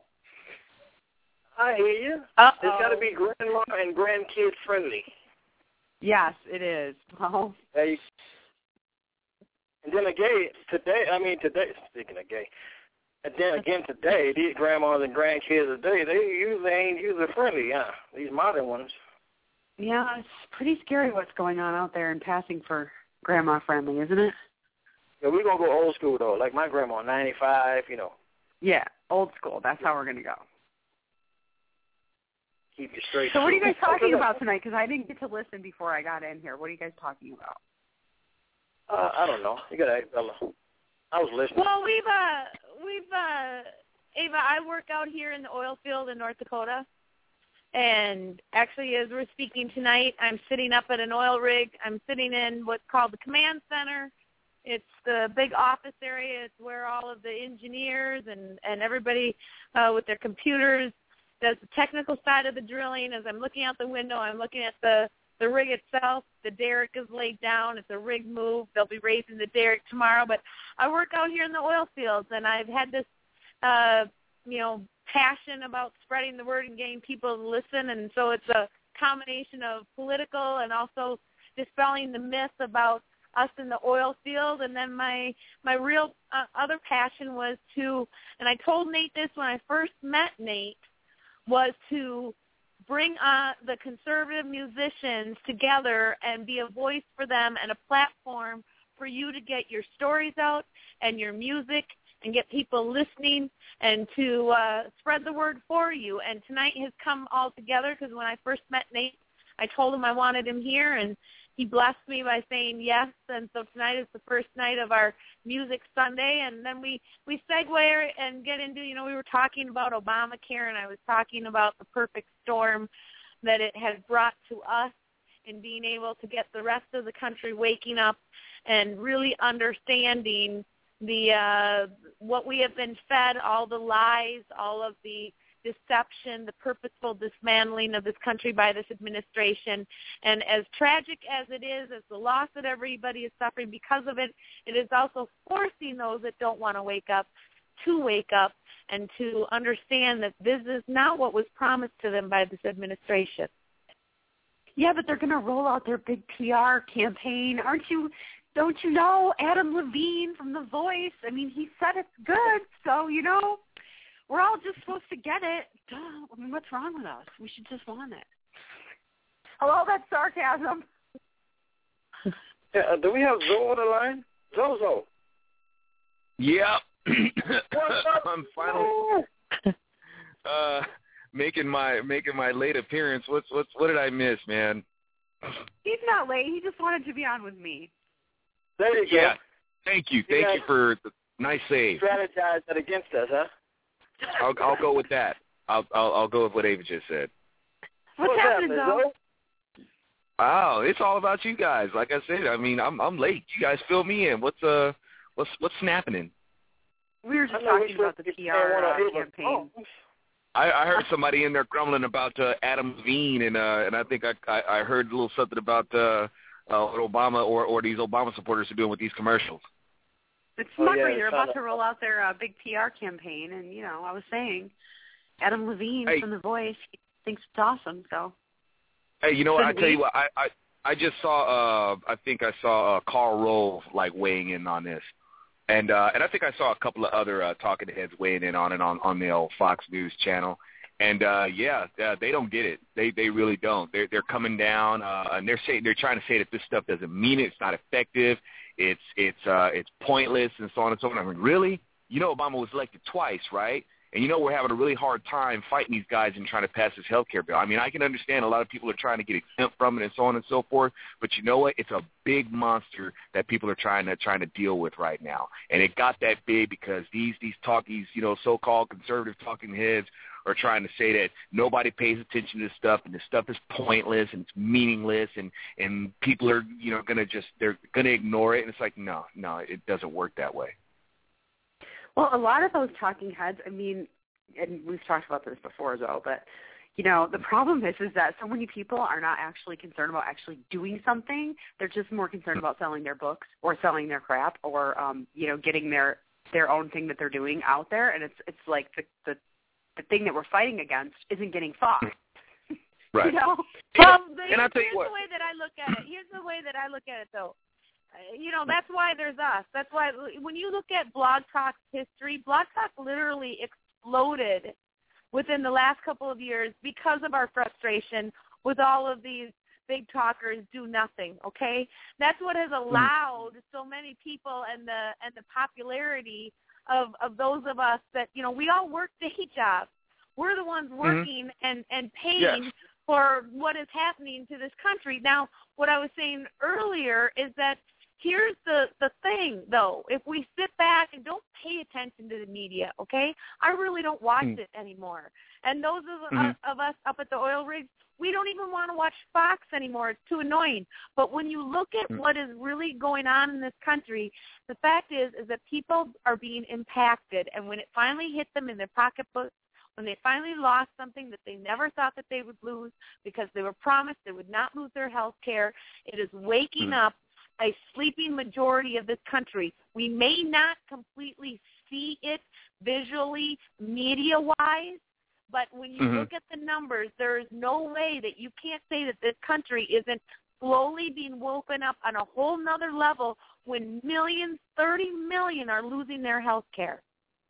I hear you. Uh-oh. It's got to be grandma and grandkid friendly. Yes, it is. Well, there you And then again, today, I mean, today, speaking of gay, and then again today, these grandmas and grandkids today, they usually ain't user-friendly, huh? These modern ones. Yeah, it's pretty scary what's going on out there and passing for grandma-friendly, isn't it? Yeah, we're going to go old school, though, like my grandma, ninety-five, you know. Yeah, old school. That's how we're going to go. Keep you straight. So what are you guys talking about tonight? Because I didn't get to listen before I got in here. What are you guys talking about? Uh, I don't know. You got to ask Bella. I was listening. Well, we've, uh, we've, uh, Ava, I work out here in the oil field in North Dakota. And actually, as we're speaking tonight, I'm sitting up at an oil rig. I'm sitting in what's called the command center. It's the big office area. It's where all of the engineers and, and everybody uh, with their computers does the technical side of the drilling. As I'm looking out the window, I'm looking at the, the rig itself. The derrick is laid down. It's a rig move. They'll be raising the derrick tomorrow. But I work out here in the oil fields, and I've had this, uh, you know, passion about spreading the word and getting people to listen. And so it's a combination of political and also dispelling the myth about us in the oil field. And then my my real uh, other passion was to, and I told Nate this when I first met Nate, was to bring uh, the conservative musicians together and be a voice for them and a platform for you to get your stories out and your music and get people listening and to uh, spread the word for you. And tonight has come all together because when I first met Nate, I told him I wanted him here, and he blessed me by saying yes. And so tonight is the first night of our Music Sunday. And then we, we segue and get into, you know, we were talking about Obamacare, and I was talking about the perfect storm that it has brought to us in being able to get the rest of the country waking up and really understanding the uh, what we have been fed, all the lies, all of the deception, the purposeful dismantling of this country by this administration. And as tragic as it is, as the loss that everybody is suffering because of it, it is also forcing those that don't want to wake up to wake up and to understand that this is not what was promised to them by this administration. Yeah, but they're going to roll out their big P R campaign. Aren't you? Don't you know Adam Levine from The Voice? I mean, he said it's good, so, you know, we're all just supposed to get it. Duh. I mean, what's wrong with us? We should just want it. Hello, that's sarcasm. Yeah, do we have Zoe on the line? Zozo. Yep. I'm finally uh, making my making my late appearance. What's what's what did I miss, man? He's not late. He just wanted to be on with me. There you yeah. go. Thank you. Thank you you for the nice save. Strategize that against us, huh? I'll I'll go with that. I'll, I'll I'll go with what Ava just said. What's, What's happening, though? Wow, it's all about you guys. Like I said, I mean, I'm I'm late. You guys fill me in. What's uh what's what's snapping? We were just talking about the P R uh, campaign. I, I heard somebody in there grumbling about uh, Adam Levine, and uh, and I think I, I I heard a little something about uh, uh, what Obama or or these Obama supporters are doing with these commercials. It's smart. Oh, yeah, they're about to roll out their uh, big P R campaign, and you know, I was saying, Adam Levine hey. from The Voice he thinks it's awesome. So. Hey, you know what? I tell you what, I, I I just saw. Uh, I think I saw uh, Karl Rove like weighing in on this, and uh, and I think I saw a couple of other uh, talking heads weighing in on it on on the old Fox News channel. And uh, yeah, uh, they don't get it. They they really don't. They're they're coming down, uh, and they're saying they're trying to say that this stuff doesn't mean it. It's not effective. It's it's uh, it's pointless, and so on and so on. I mean, really? You know, Obama was elected twice, right? And you know we're having a really hard time fighting these guys and trying to pass this health care bill. I mean, I can understand a lot of people are trying to get exempt from it and so on and so forth, but you know what? It's a big monster that people are trying to trying to deal with right now. And it got that big because these these talkies, you know, so-called conservative talking heads are trying to say that nobody pays attention to this stuff and this stuff is pointless and it's meaningless and, and people are, you know, going to just, they're going to ignore it. And it's like, no, no, it doesn't work that way. Well, a lot of those talking heads, I mean, and we've talked about this before as well, but, you know, the problem is is that so many people are not actually concerned about actually doing something. They're just more concerned about selling their books or selling their crap or, um, you know, getting their their own thing that they're doing out there. And it's it's like the, the, the thing that we're fighting against isn't getting fought. Right. You know? Well, the, and I tell here's you what. the way that I look at it. Here's the way that I look at it, though. You know, that's why there's us. That's why when you look at Blog Talk's history, Blog Talk literally exploded within the last couple of years because of our frustration with all of these big talkers do nothing, okay? That's what has allowed so many people and the and the popularity of, of those of us that, you know, we all work day jobs. We're the ones working mm-hmm. and, and paying yes. for what is happening to this country. Now, what I was saying earlier is that here's the, the thing, though. If we sit back and don't pay attention to the media, okay, I really don't watch mm. it anymore. And those of, mm-hmm. uh, of us up at the oil rigs, we don't even want to watch Fox anymore. It's too annoying. But when you look at mm. what is really going on in this country, the fact is is that people are being impacted. And when it finally hit them in their pocketbook, when they finally lost something that they never thought that they would lose because they were promised they would not lose their health care, it is waking mm. up a sleeping majority of this country. We may not completely see it visually, media-wise, but when you mm-hmm. look at the numbers, there is no way that you can't say that this country isn't slowly being woken up on a whole nother level when millions, thirty million are losing their health care.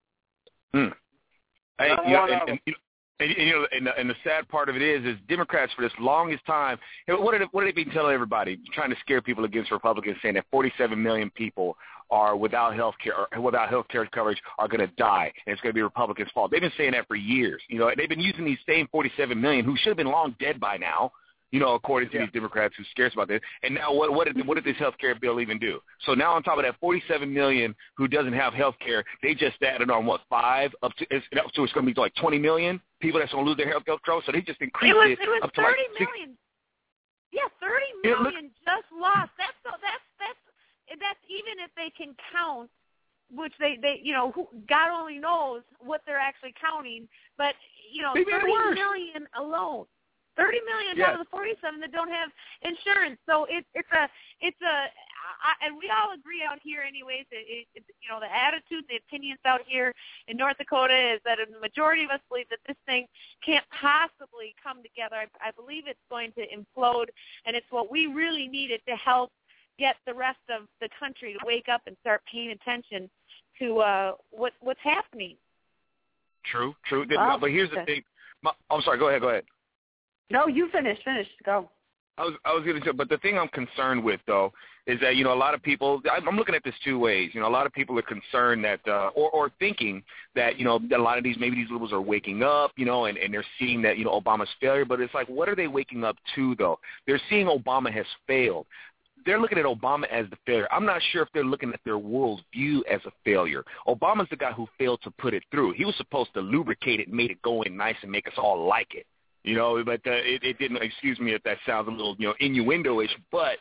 Mm. Hey, you know, and, and, you know, And, and, you know, and, the, and the sad part of it is, is Democrats for this longest time, what did, what did they be telling everybody, trying to scare people against Republicans, saying that forty-seven million people are without health care, or without health care coverage, are going to die, and it's going to be Republicans' fault. They've been saying that for years. You know, they've been using these same forty-seven million who should have been long dead by now, you know, according to yeah. these Democrats who scares about this. And now what, what, did, what did this health care bill even do? So now on top of that forty-seven million who doesn't have health care, they just added on, what, five? Up to, it's, up to it's going to be like twenty million people that's going to lose their health care. So they just increased it, was, it, it was up to thirty like million. Six. Yeah, thirty million look, just lost. That's so that's that's that's even if they can count, which they, they you know, who, God only knows what they're actually counting, but you know, thirty million alone. Thirty million yes. out of the forty-seven that don't have insurance. So it's it's a it's a I, and we all agree out here, anyways. It, it, you know, the attitude, the opinions out here in North Dakota is that a majority of us believe that this thing can't possibly come together. I, I believe it's going to implode, and it's what we really needed to help get the rest of the country to wake up and start paying attention to uh, what what's happening. True, true. Well, but here's the thing. My, I'm sorry. Go ahead. Go ahead. No, you finish. Finish. Go. I was I was going to say, but the thing I'm concerned with, though, is that, you know, a lot of people, I'm looking at this two ways. You know, a lot of people are concerned that, uh, or, or thinking that, you know, a lot of these, maybe these liberals are waking up, you know, and, and they're seeing that, you know, Obama's failure. But it's like, what are they waking up to, though? They're seeing Obama has failed. they're looking at Obama as the failure. I'm not sure if they're looking at their world view as a failure. Obama's the guy who failed to put it through. He was supposed to lubricate it and make it go in nice and make us all like it. You know, but uh, it, it didn't. Excuse me if that sounds a little, you know, innuendo-ish, but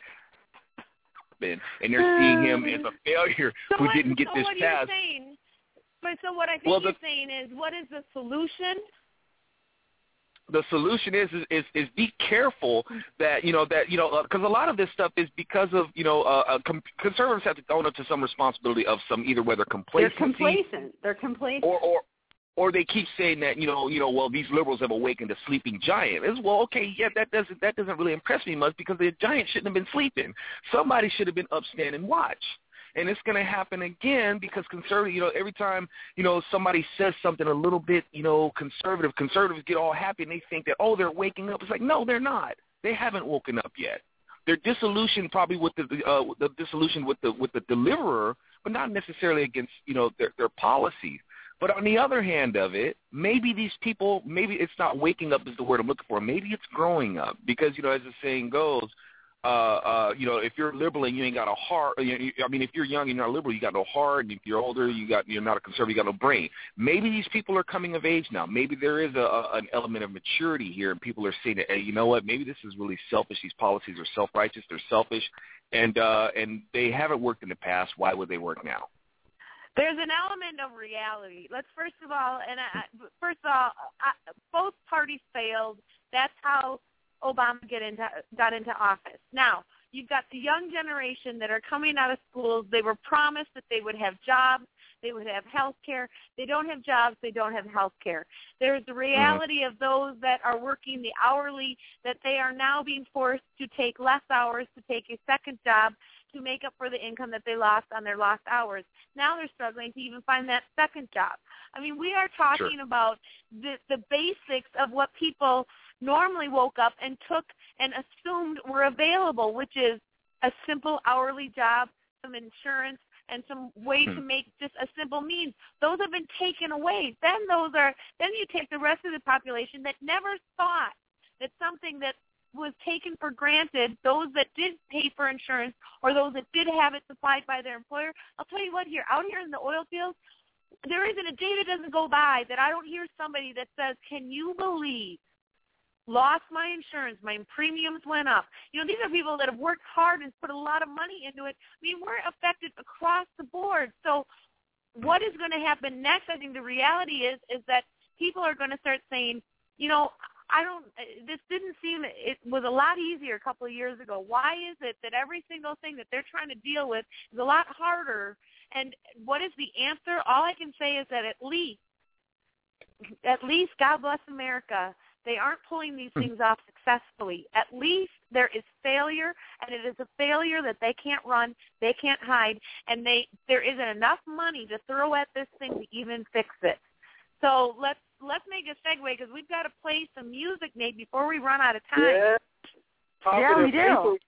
and they're seeing him as a failure so who what, didn't get so this what passed. You're saying, but so what I think well, you're the, saying is, what is the solution? The solution is, is is is be careful that you know that you know because uh, a lot of this stuff is because of you know uh, uh, com- conservatives have to own up to some responsibility of some either whether complacency they're complacent they're complacent or or or they keep saying that you know you know well these liberals have awakened a sleeping giant. It's, well, okay, yeah, that doesn't that doesn't really impress me much because the giant shouldn't have been sleeping. Somebody should have been up, stand, and watch. And it's going to happen again because conservative, you know, every time, you know, somebody says something a little bit, you know, conservative, conservatives get all happy and they think that, oh, they're waking up. It's like, no, they're not. They haven't woken up yet. They're disillusioned probably with the, uh, the disillusioned with the with the deliverer, but not necessarily against, you know, their, their policies. But on the other hand of it, maybe these people, maybe it's not waking up is the word I'm looking for. Maybe it's growing up because, you know, as the saying goes, Uh, uh, you know, if you're liberal and you ain't got a heart, you know, I mean, if you're young and you're not liberal, you got no heart. And if you're older, you got you're not a conservative, you got no brain. Maybe these people are coming of age now. Maybe there is a, a an element of maturity here, and people are saying that, hey, you know what? Maybe this is really selfish. These policies are self-righteous. They're selfish, and uh, and they haven't worked in the past. Why would they work now? There's an element of reality. Let's first of all, and I, first of all, I, both parties failed. That's how Obama get into, got into office. Now, you've got the young generation that are coming out of schools. They were promised that they would have jobs, they would have health care. They don't have jobs, they don't have health care. There's the reality mm-hmm. of those that are working the hourly, that they are now being forced to take less hours, to take a second job, to make up for the income that they lost on their lost hours. Now they're struggling to even find that second job. I mean, we are talking sure. about the, the basics of what people normally woke up and took and assumed were available, which is a simple hourly job, some insurance, and some way hmm. to make just a simple means. Those have been taken away. Then those are then you take the rest of the population that never thought that something that was taken for granted, those that did pay for insurance or those that did have it supplied by their employer. I'll tell you what, here, out here in the oil fields, there isn't a day that doesn't go by that I don't hear somebody that says, can you believe lost my insurance, my premiums went up. You know, these are people that have worked hard and put a lot of money into it. I mean, we're affected across the board. So what is going to happen next? I think the reality is is that people are going to start saying, you know, I don't, this didn't seem, it was a lot easier a couple of years ago. Why is it that every single thing that they're trying to deal with is a lot harder? And what is the answer? All I can say is that at least, at least, God bless America, they aren't pulling these things off successfully. At least there is failure, and it is a failure that they can't run, they can't hide, and they there isn't enough money to throw at this thing to even fix it. So let's let's make a segue because we've got to play some music, Nate, before we run out of time. Yeah, yeah we do. People.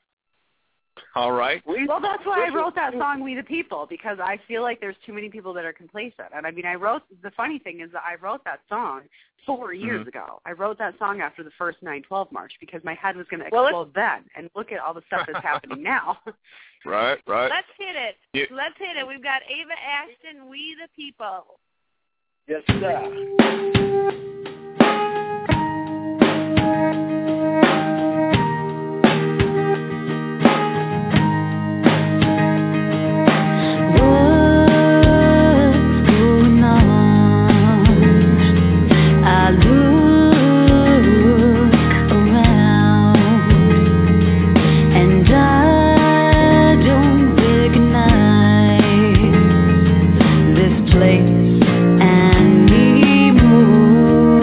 All right. Well, that's why I wrote that song, We the People, because I feel like there's too many people that are complacent. And, I mean, I wrote – the funny thing is that I wrote that song four years mm-hmm. ago. I wrote that song after the first nine twelve march because my head was going to explode well, then. And look at all the stuff that's happening now. Right, right. Let's hit it. Yeah. Let's hit it. We've got Ava Ashton, We the People. Yes, sir. And me move.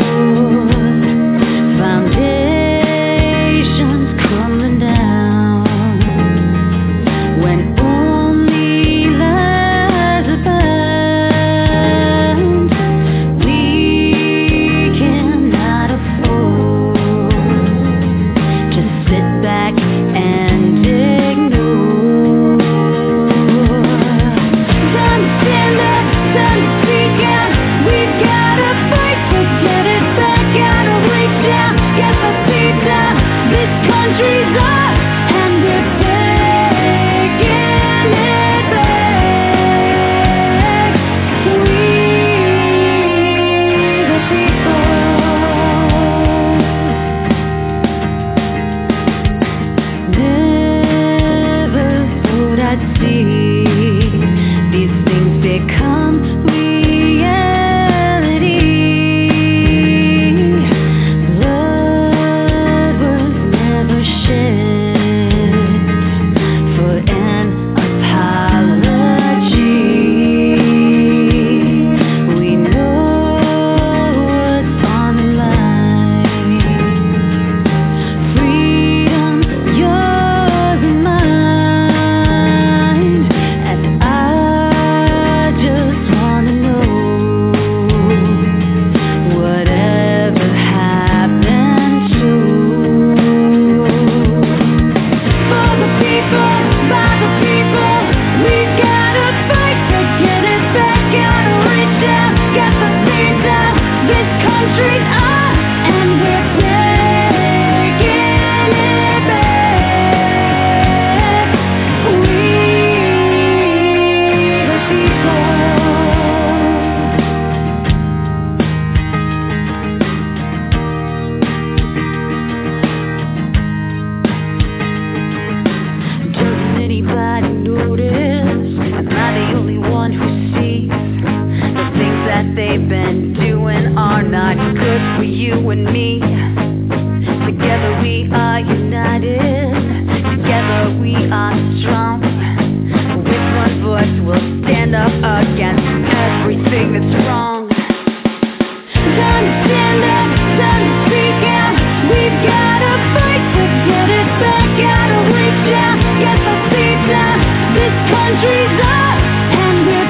with you and me. Together we are united. Together we are strong. With one voice we'll stand up against everything that's wrong. Time to stand up, time to speak out. We've gotta fight to get it back. Gotta reach out, get the feet down. This country's up, and we're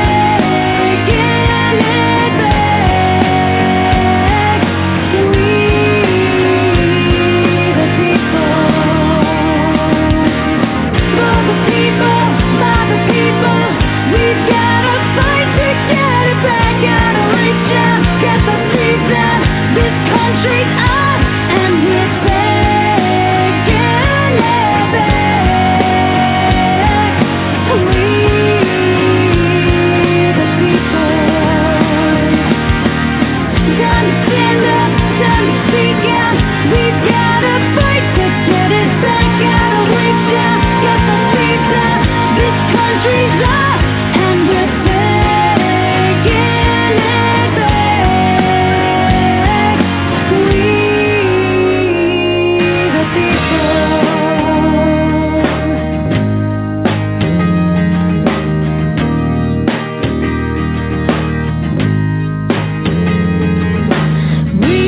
taking it back. We, the people, for the people, by the people. We've gotta fight to get it back. Gotta reach out, get the feet down. This country's up, and we're taking it back. We, the people. Time to stand up, time to speak out. We've gotta fight to get it back. Gotta reach out, get the feet down. This country's up, and we're taking it back. We, the people. We,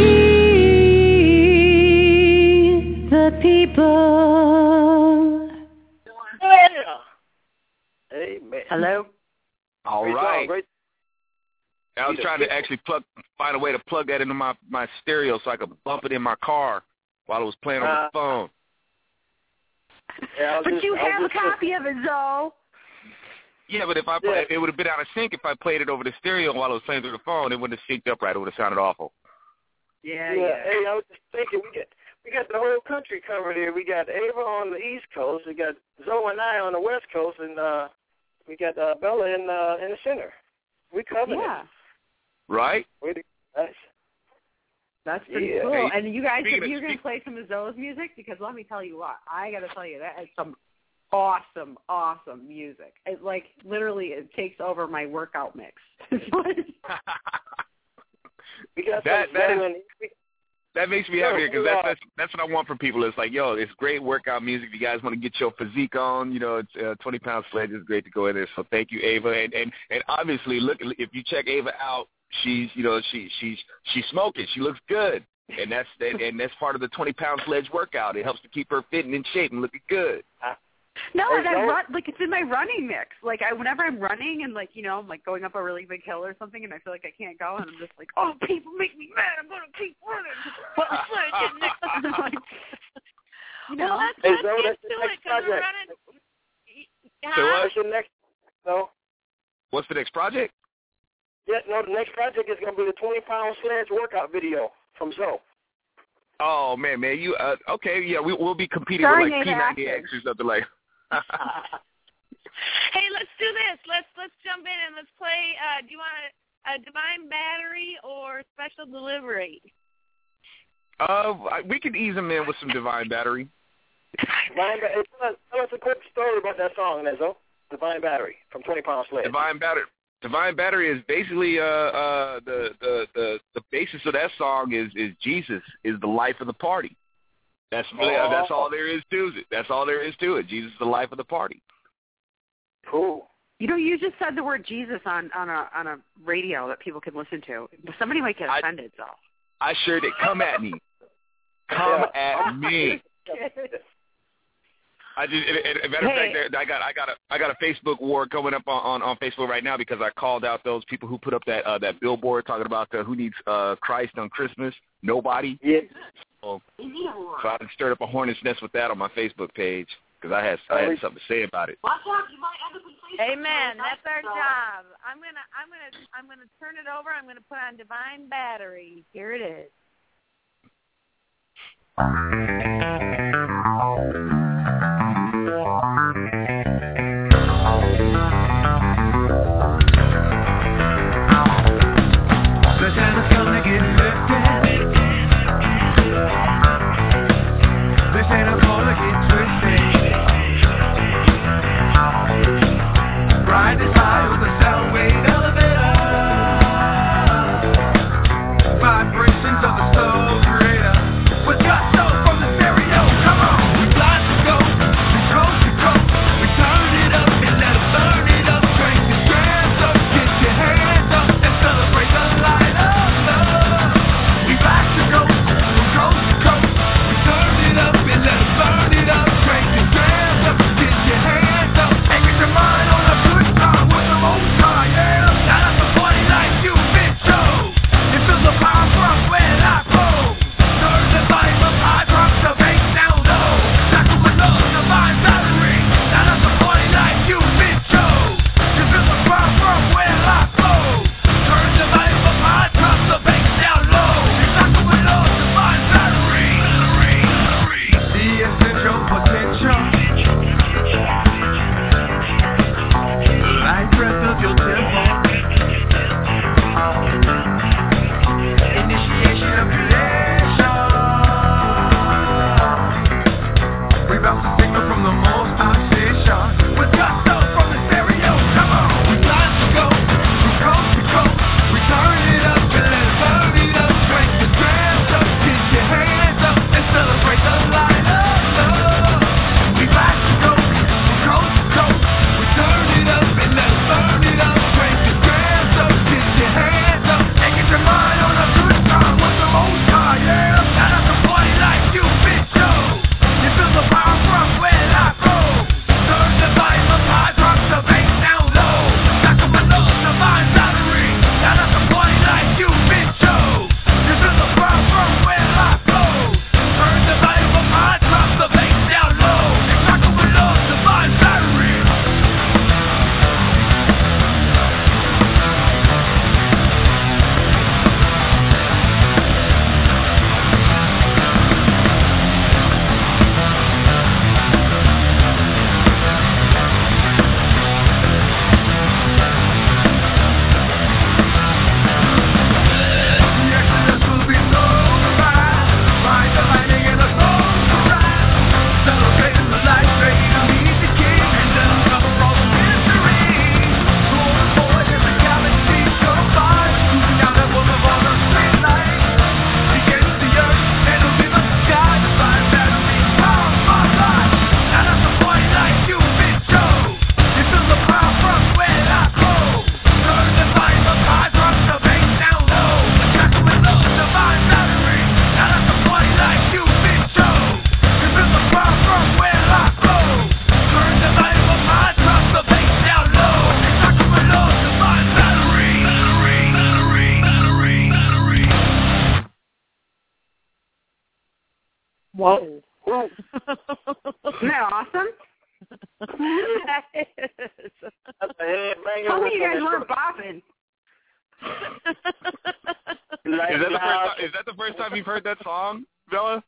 the people. Yeah. Amen. Hello? All Great right. song, great. I was trying to actually plug, find a way to plug that into my, my stereo so I could bump it in my car while I was playing over Uh, the phone. Yeah, I was But just- you I was have a just- copy of it, Zoe. Yeah, but if I play, it would have been out of sync if I played it over the stereo while I was playing through the phone. It wouldn't have synced up right. It would have sounded awful. Yeah, Yeah, yeah. hey, I was just thinking, we got we got the whole country covered here. We got Ava on the East Coast, we got Zoe and I on the West Coast, and uh, we got uh, Bella in uh, in the center. We covered Yeah. it. Right? We did- Nice. That's pretty Yeah. cool. Hey, And you guys, speaking if of- you're going to play some of Zoe's music, because let me tell you what, I got to tell you, that is some awesome, awesome music. It, like, literally, it takes over my workout mix. We got That- some that is- veteran- we- That makes me Yeah, happy because we that's, are. that's that's what I want from people. It's like, yo, it's great workout music. If you guys want to get your physique on, you know, it's uh, twenty pound sledge is great to go in there. So thank you, Ava. And and and obviously, look, if you check Ava out, she's you know she she's she's smoking. She looks good, and that's and, and that's part of the twenty pound sledge workout. It helps to keep her fit and in shape and looking good. No, Hey, and I Zoe? run, like, it's in my running mix. Like, I whenever I'm running and, like, you know, I'm, like, going up a really big hill or something and I feel like I can't go and I'm just like, oh, people make me mad. I'm going to keep running. But it's like, I'm like, you know. Well, let's, Hey, let's Zoe, get that's the to it next because we're project. running. So Huh? what? What's your next? No. What's the next project? Yeah, no. The next project is going to be the twenty pound sledge workout video from Zoe. Oh man, man, you uh, okay? Yeah, we, we'll be competing Starring with like P Ava ninety X Atkins. or something like. Hey, let's do this. Let's let's jump in and let's play. Uh, do you want a, a Divine Battery or Special Delivery? Uh, I- we could ease them in with some Divine Battery. Divine, Ba- hey, tell, us, tell us a quick story about that song, Zoe. Divine Battery from twenty pound sledge. Divine Battery. Divine Battery is basically uh uh the the the, the basis of that song is is Jesus is the life of the party. That's really, Oh. that's all there is to it. That's all there is to it. Jesus is the life of the party. Cool. You know, you just said the word Jesus on, on a on a radio that people can listen to. Somebody might get I- offended, though. I sure did. Come at me. Come Yeah. at me. I just, and, and, and matter of Hey. fact, I got, I got a, I got a Facebook war coming up on, on, on Facebook right now because I called out those people who put up that, uh, that billboard talking about uh, who needs uh, Christ on Christmas. Nobody. Yeah. So, so I stirred up a hornet's nest with that on my Facebook page because I had, I had something to say about it. Amen. That's our job. I'm gonna, I'm gonna, I'm gonna turn it over. I'm gonna put on Divine Battery. Here it is. The Santa's gonna get lifted. The Santa's gonna get twisted. Ride this high on the sound wave elevator. Vibrations Whoa. Isn't that awesome? That is. That's a headbanger. Tell me you guys weren't bopping. Is that the first time, is that the first time you've heard that song, Bella?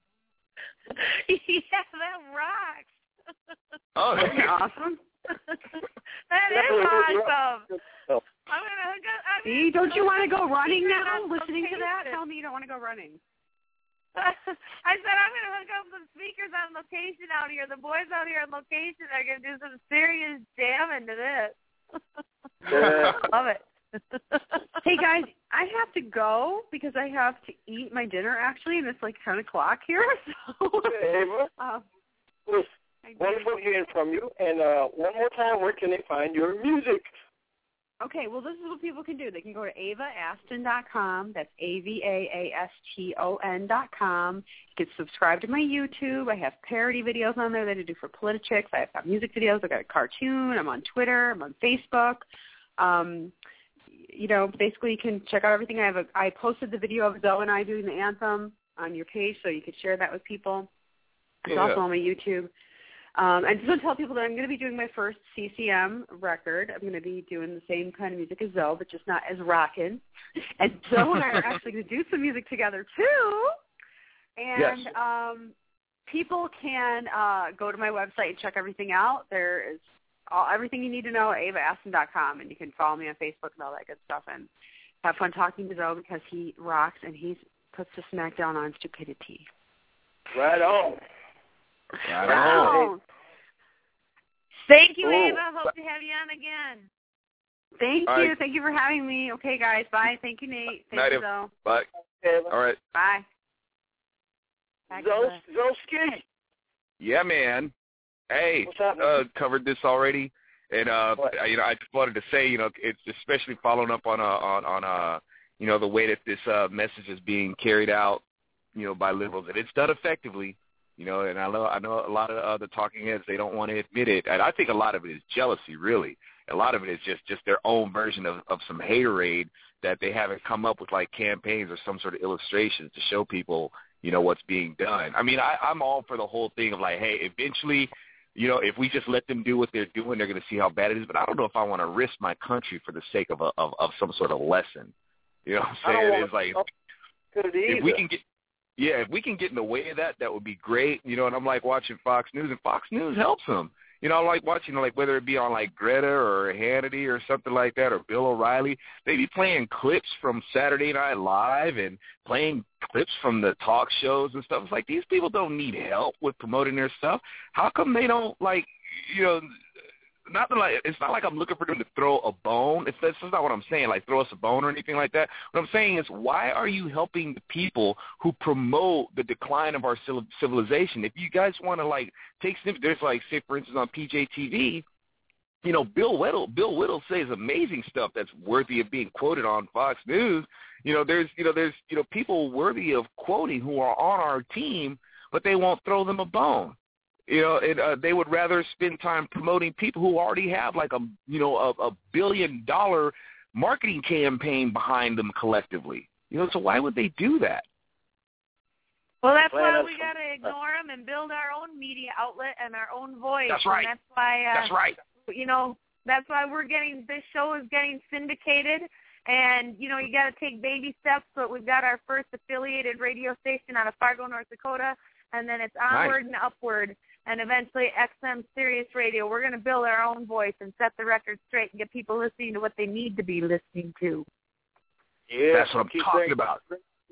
Yeah, that rocks. Oh, that's awesome. That is awesome. I'm gonna hook up. I'm See, don't you want to go running now? on Listening to that, location. tell me you don't want to go running. I said I'm gonna hook up some speakers on location out here. The boys out here on location are gonna do some serious jamming to this. Yeah. Love it. Hey guys, I have to go because I have to eat my dinner actually, and it's like ten o'clock here. So, Okay, Ava. uh, It was wonderful hearing from you. And uh, one more time, where can they find your music? okay, well, this is what people can do. They can go to ava aston dot com. That's A V A A S T O N dot com. You can subscribe to my YouTube. I have parody videos on there that I do for Politichicks. I have got music videos. I've got a cartoon. I'm on Twitter. I'm on Facebook. Um, you know, basically you can check out everything. I have a, I posted the video of Zoe and I doing the anthem on your page, so you could share that with people. It's Yeah. also on my YouTube. Um, I just want to tell people that I'm going to be doing my first C C M record. I'm going to be doing the same kind of music as Zoe, but just not as rockin'. And Zoe and I are actually going to do some music together, too. And Yes. um, people can uh, go to my website and check everything out. There is all, everything you need to know at ava aston dot com, and you can follow me on Facebook and all that good stuff. And have fun talking to Zoe because he rocks and he puts the smack down on stupidity. Right on. Right on. Thank you, Oh. Ava. Hope to have you on again. Thank All you. right. Thank you for having me. Okay, guys. Bye. Thank you, Nate. Thank Night, you, Ava. Zoe. Bye. Ava. All right. Bye. Back to Zos- the- Zoski. Yeah, man. Hey, What's happening? uh, covered this already, and uh, I- you know, I just wanted to say, you know, it's especially following up on uh, on on uh, you know, the way that this uh, message is being carried out, you know, by liberals, and it's done effectively, you know, and I know I know a lot of uh, the talking heads, they don't want to admit it, and I think a lot of it is jealousy, really. A lot of it is just just their own version of of some haterade that they haven't come up with, like campaigns or some sort of illustrations to show people, you know, what's being done. I mean, I, I'm all for the whole thing of like, hey, eventually, you know, if we just let them do what they're doing, they're going to see how bad it is. But I don't know if I want to risk my country for the sake of a, of, of some sort of lesson. You know what I I'm don't saying? want It's like, Could if we either. can get, yeah, if we can get in the way of that, that would be great. You know, and I'm like watching Fox News, and Fox News helps them. You know, I like watching, like, whether it be on, like, Greta or Hannity or something like that, or Bill O'Reilly, they be playing clips from Saturday Night Live and playing clips from the talk shows and stuff. It's like, these people don't need help with promoting their stuff. How come they don't, like, you know, not that, like, it's not like I'm looking for them to throw a bone. It's, that's not what I'm saying, like throw us a bone or anything like that. What I'm saying is, why are you helping the people who promote the decline of our civilization? If you guys want to, like, take snippets, there's, like, say, for instance, on P J T V, you know, Bill Whittle, Bill Whittle says amazing stuff that's worthy of being quoted on Fox News. You know, there's, you know, there's, you know, people worthy of quoting who are on our team, but they won't throw them a bone. You know, and, uh, they would rather spend time promoting people who already have, like, a, you know, a, a billion dollar marketing campaign behind them collectively. You know, so why would they do that? Well, that's Well, why that's- we got to ignore them and build our own media outlet and our own voice. That's right. And that's why. Uh, That's right. You know, that's why we're getting this show is getting syndicated, and you know you got to take baby steps. But we've got our first affiliated radio station out of Fargo, North Dakota, and then it's onward Nice. and upward, and eventually X M Sirius Radio. We're going to build our own voice and set the record straight and get people listening to what they need to be listening to. Yeah, That's what I'm keep talking bringing- about.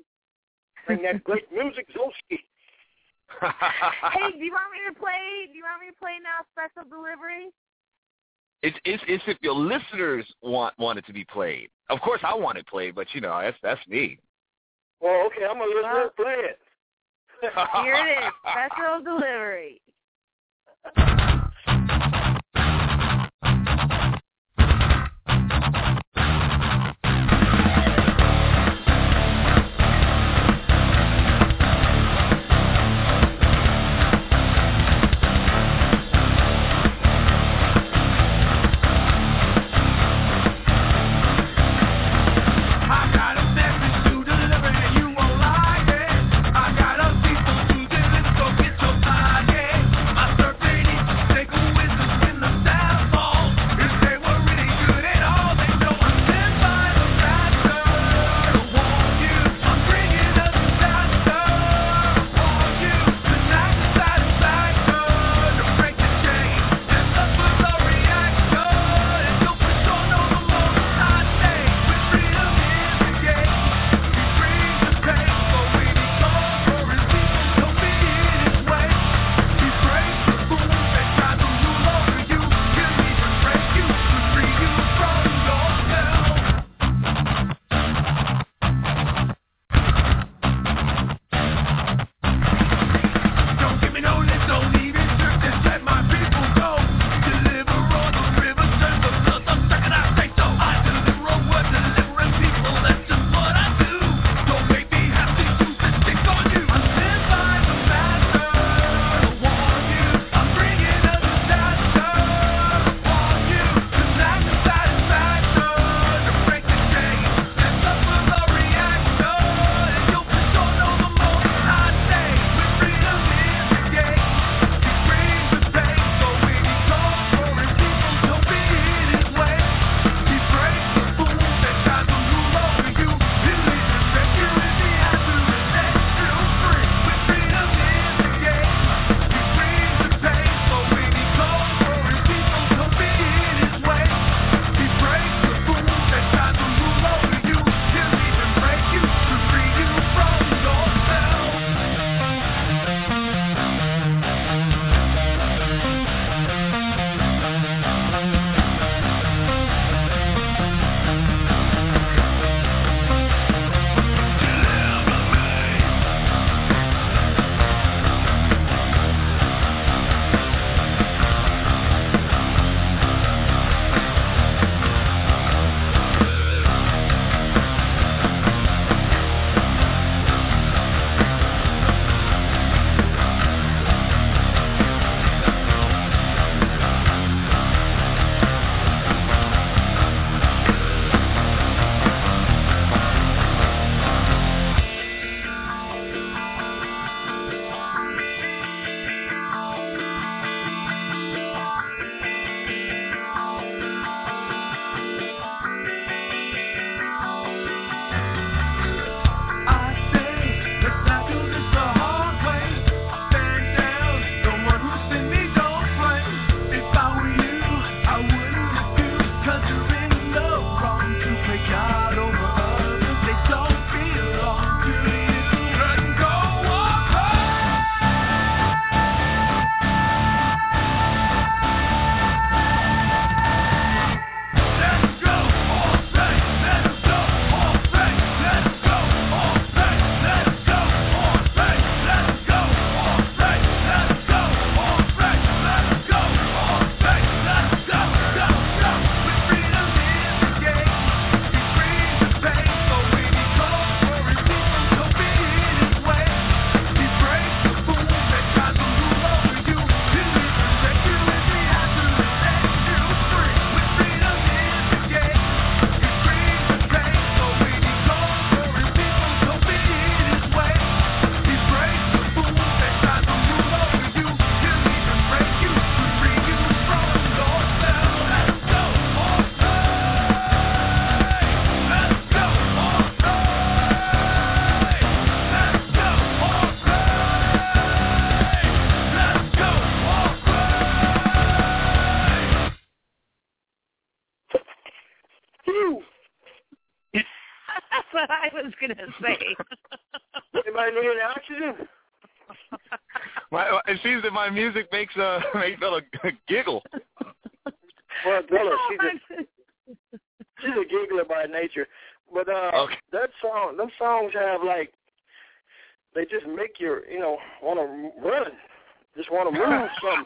Bring that great music, Zoski. Hey, do you want me to play? Do you want me to play now? Special delivery. It's, it's it's if your listeners want want it to be played. Of course, I want it played, but you know that's that's me. Well, okay, I'm gonna listen Well- to play it. Here it is. Special delivery. I got a message to deliver and you won't like it. I got a people to deliver, so what I was going to say. Anybody need any oxygen? My, it seems that my music makes uh makes Bella giggle. Well, Bella, she's a, she's a giggler by nature. But uh, okay. that song, them songs have like, they just make you, you know, want to run, just want to move something.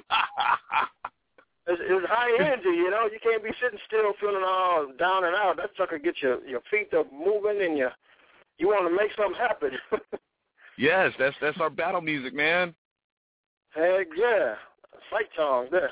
It's, it's high energy, you know. You can't be sitting still feeling all down and out. That sucker gets your your feet up moving, and you you want to make something happen. Yes, that's that's our battle music, man. Heck yeah, fight songs there.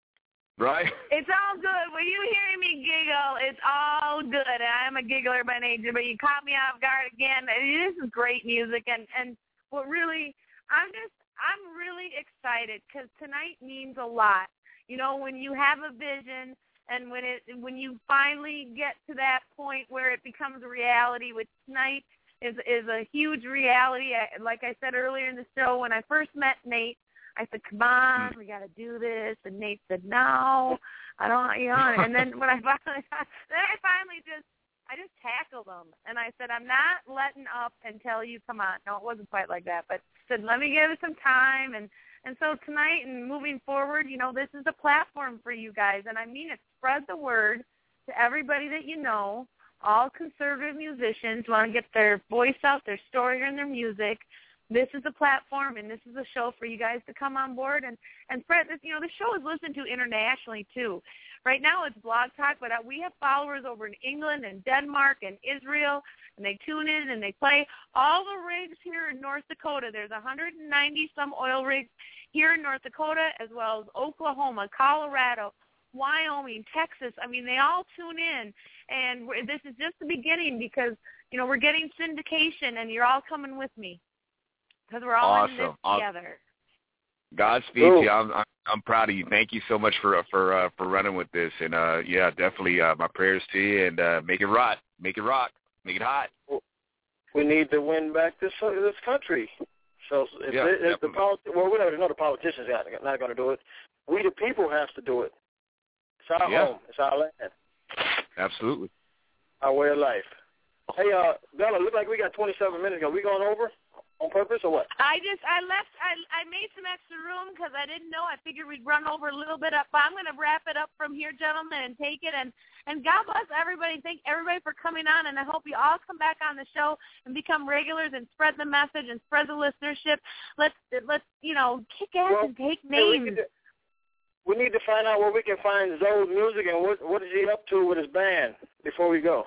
Right. It's all good. When you hearing me giggle, it's all good. I'm a giggler by nature, but you caught me off guard again. This is great music, and and what really, I'm just I'm really excited because tonight means a lot. You know, when you have a vision and when it when you finally get to that point where it becomes a reality, which tonight is is a huge reality. I, like I said earlier in the show, when I first met Nate, I said, "Come on, we got to do this," and Nate said, "No, I don't." You know, and then when I finally then I finally just I just tackled him, and I said, "I'm not letting up until you come on." No, it wasn't quite like that, but I said, "Let me give it some time." And And so tonight and moving forward, you know, this is a platform for you guys. And I mean it. Spread the word to everybody that you know. All conservative musicians want to get their voice out, their story, and their music. This is a platform, and this is a show for you guys to come on board and, and spread this. You know, the show is listened to internationally, too. Right now it's Blog Talk, but we have followers over in England and Denmark and Israel, and they tune in and they play. All the rigs here in North Dakota, there's one hundred ninety some oil rigs here in North Dakota, as well as Oklahoma, Colorado, Wyoming, Texas. I mean, they all tune in, and we're, this is just the beginning because, you know, we're getting syndication, and you're all coming with me because we're all awesome. in this awesome. together. Godspeed to you. I'm, I'm I'm proud of you. Thank you so much for for uh, for running with this, and uh, yeah, definitely uh, my prayers to you, and uh, make it rock, make it rock, make it hot. We need to win back this uh, this country. So if, yeah, it, if the politi- well, we already know the politicians are not going to do it. We the people have to do it. It's our yeah. home. It's our land. Absolutely. Our way of life. Hey, uh, Bella, look like we got twenty-seven minutes. Are we going over on purpose or what? I just, I left, I I made some extra room because I didn't know. I figured we'd run over a little bit up. But I'm going to wrap it up from here, gentlemen, and take it. And, and God bless everybody. Thank everybody for coming on. And I hope you all come back on the show and become regulars and spread the message and spread the listenership. Let's, let's you know, kick ass well, and take hey, names. we, need to, we need to find out where we can find Zoe's music and what what is he up to with his band before we go.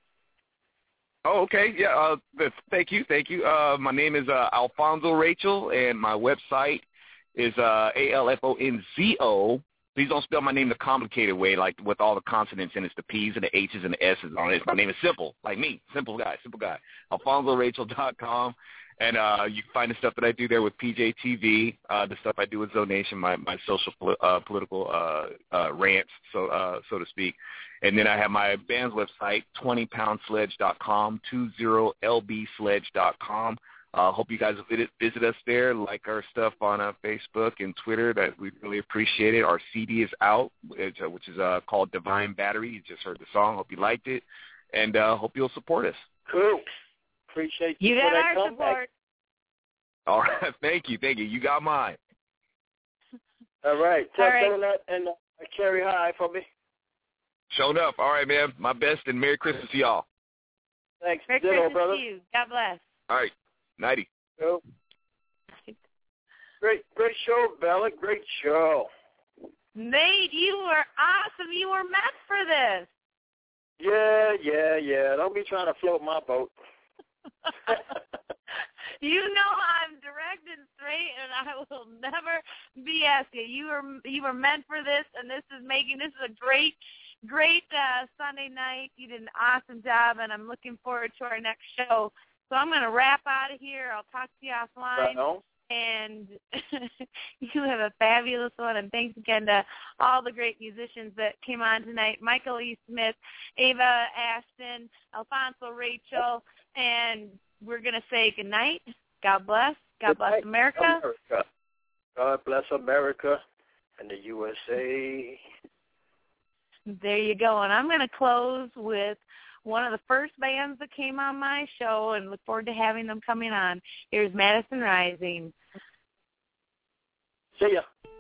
Oh, okay. Yeah. Uh, thank you. Thank you. Uh, my name is uh, Alfonso Rachel, and my website is uh, A L F O N Z O. Please don't spell my name the complicated way, like with all the consonants in it, the P's and the H's and the S's on it. My name is simple, like me, simple guy, simple guy. Alfonso Rachel dot com. And uh, you can find the stuff that I do there with P J T V, uh, the stuff I do with Zonation, my, my social uh, political uh, uh, rants, so uh, so to speak. And then I have my band's website, twenty pound sledge dot com, twenty L B sledge dot com. I uh, hope you guys visit, visit us there, like our stuff on uh, Facebook and Twitter. That we really appreciate it. Our C D is out, which, uh, which is uh, called Divine Battery. You just heard the song. Hope you liked it. And uh, hope you'll support us. Cool. Appreciate you. You got our support. Back. All right. Thank you. Thank you. You got mine. All right. Tell All right. Donut and uh, Carrie hi for me. Showed up. All right, man. My best, and Merry Christmas to y'all. Thanks. Merry Ditto, Christmas brother. to you. God bless. All right. Nighty. Cool. Great, great show, Bella. Great show. Nate, you were awesome. You were meant for this. Yeah, yeah, yeah. Don't be trying to float my boat. You know I'm direct and straight, and I will never B S you. You were you were meant for this, and this is making this is a great, great uh, Sunday night. You did an awesome job, and I'm looking forward to our next show. So I'm going to wrap out of here. I'll talk to you offline. Right, and you have a fabulous one. And thanks again to all the great musicians that came on tonight. Michael E. Smith, Ava Ashton, Alfonso Rachel, and we're going to say good night. God bless. God Good bless night, America. America. God bless America and the U S A. There you go. And I'm going to close with one of the first bands that came on my show, and look forward to having them coming on. Here's Madison Rising. See ya.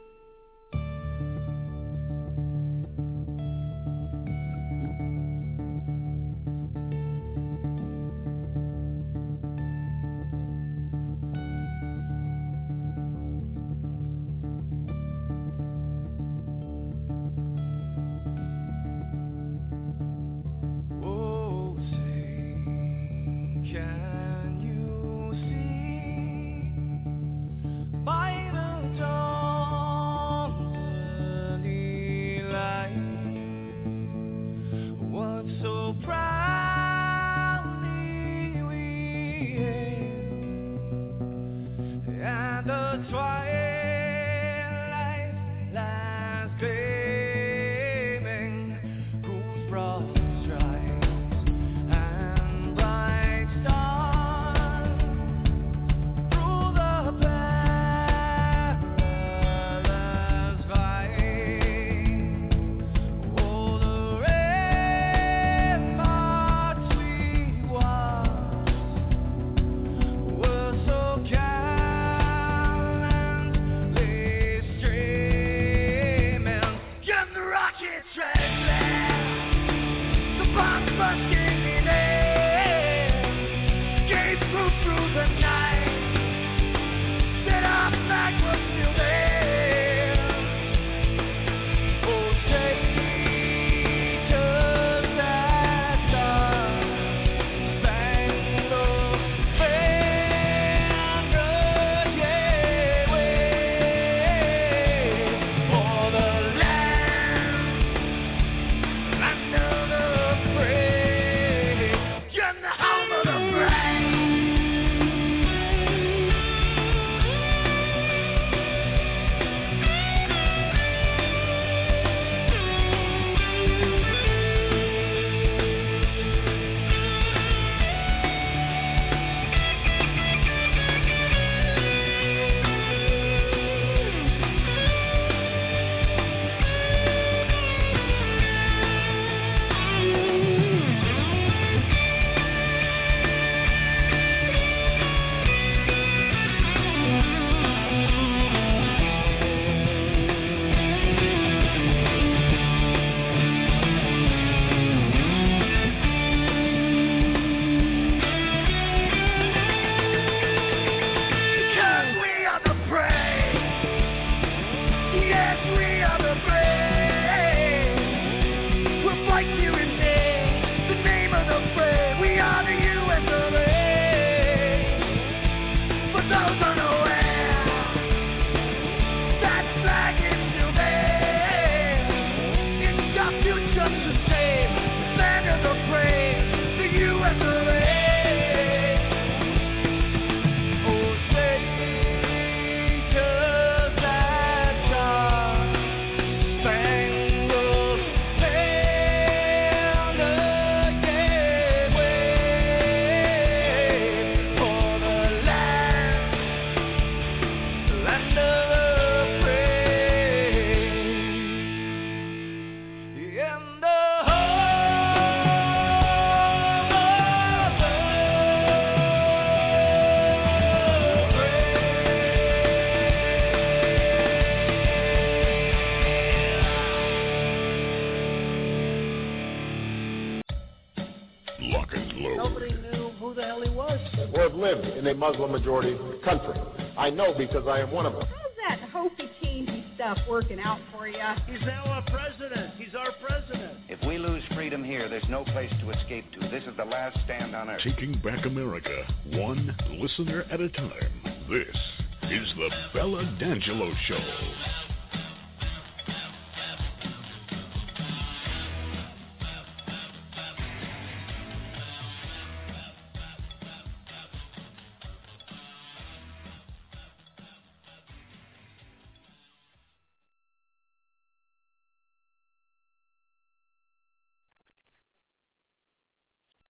In a Muslim-majority country. I know because I am one of them. How's that hokey-cokey stuff working out for you? He's now our president. He's our president. If we lose freedom here, there's no place to escape to. This is the last stand on earth. Taking back America, one listener at a time. This is the Bella D'Angelo Show.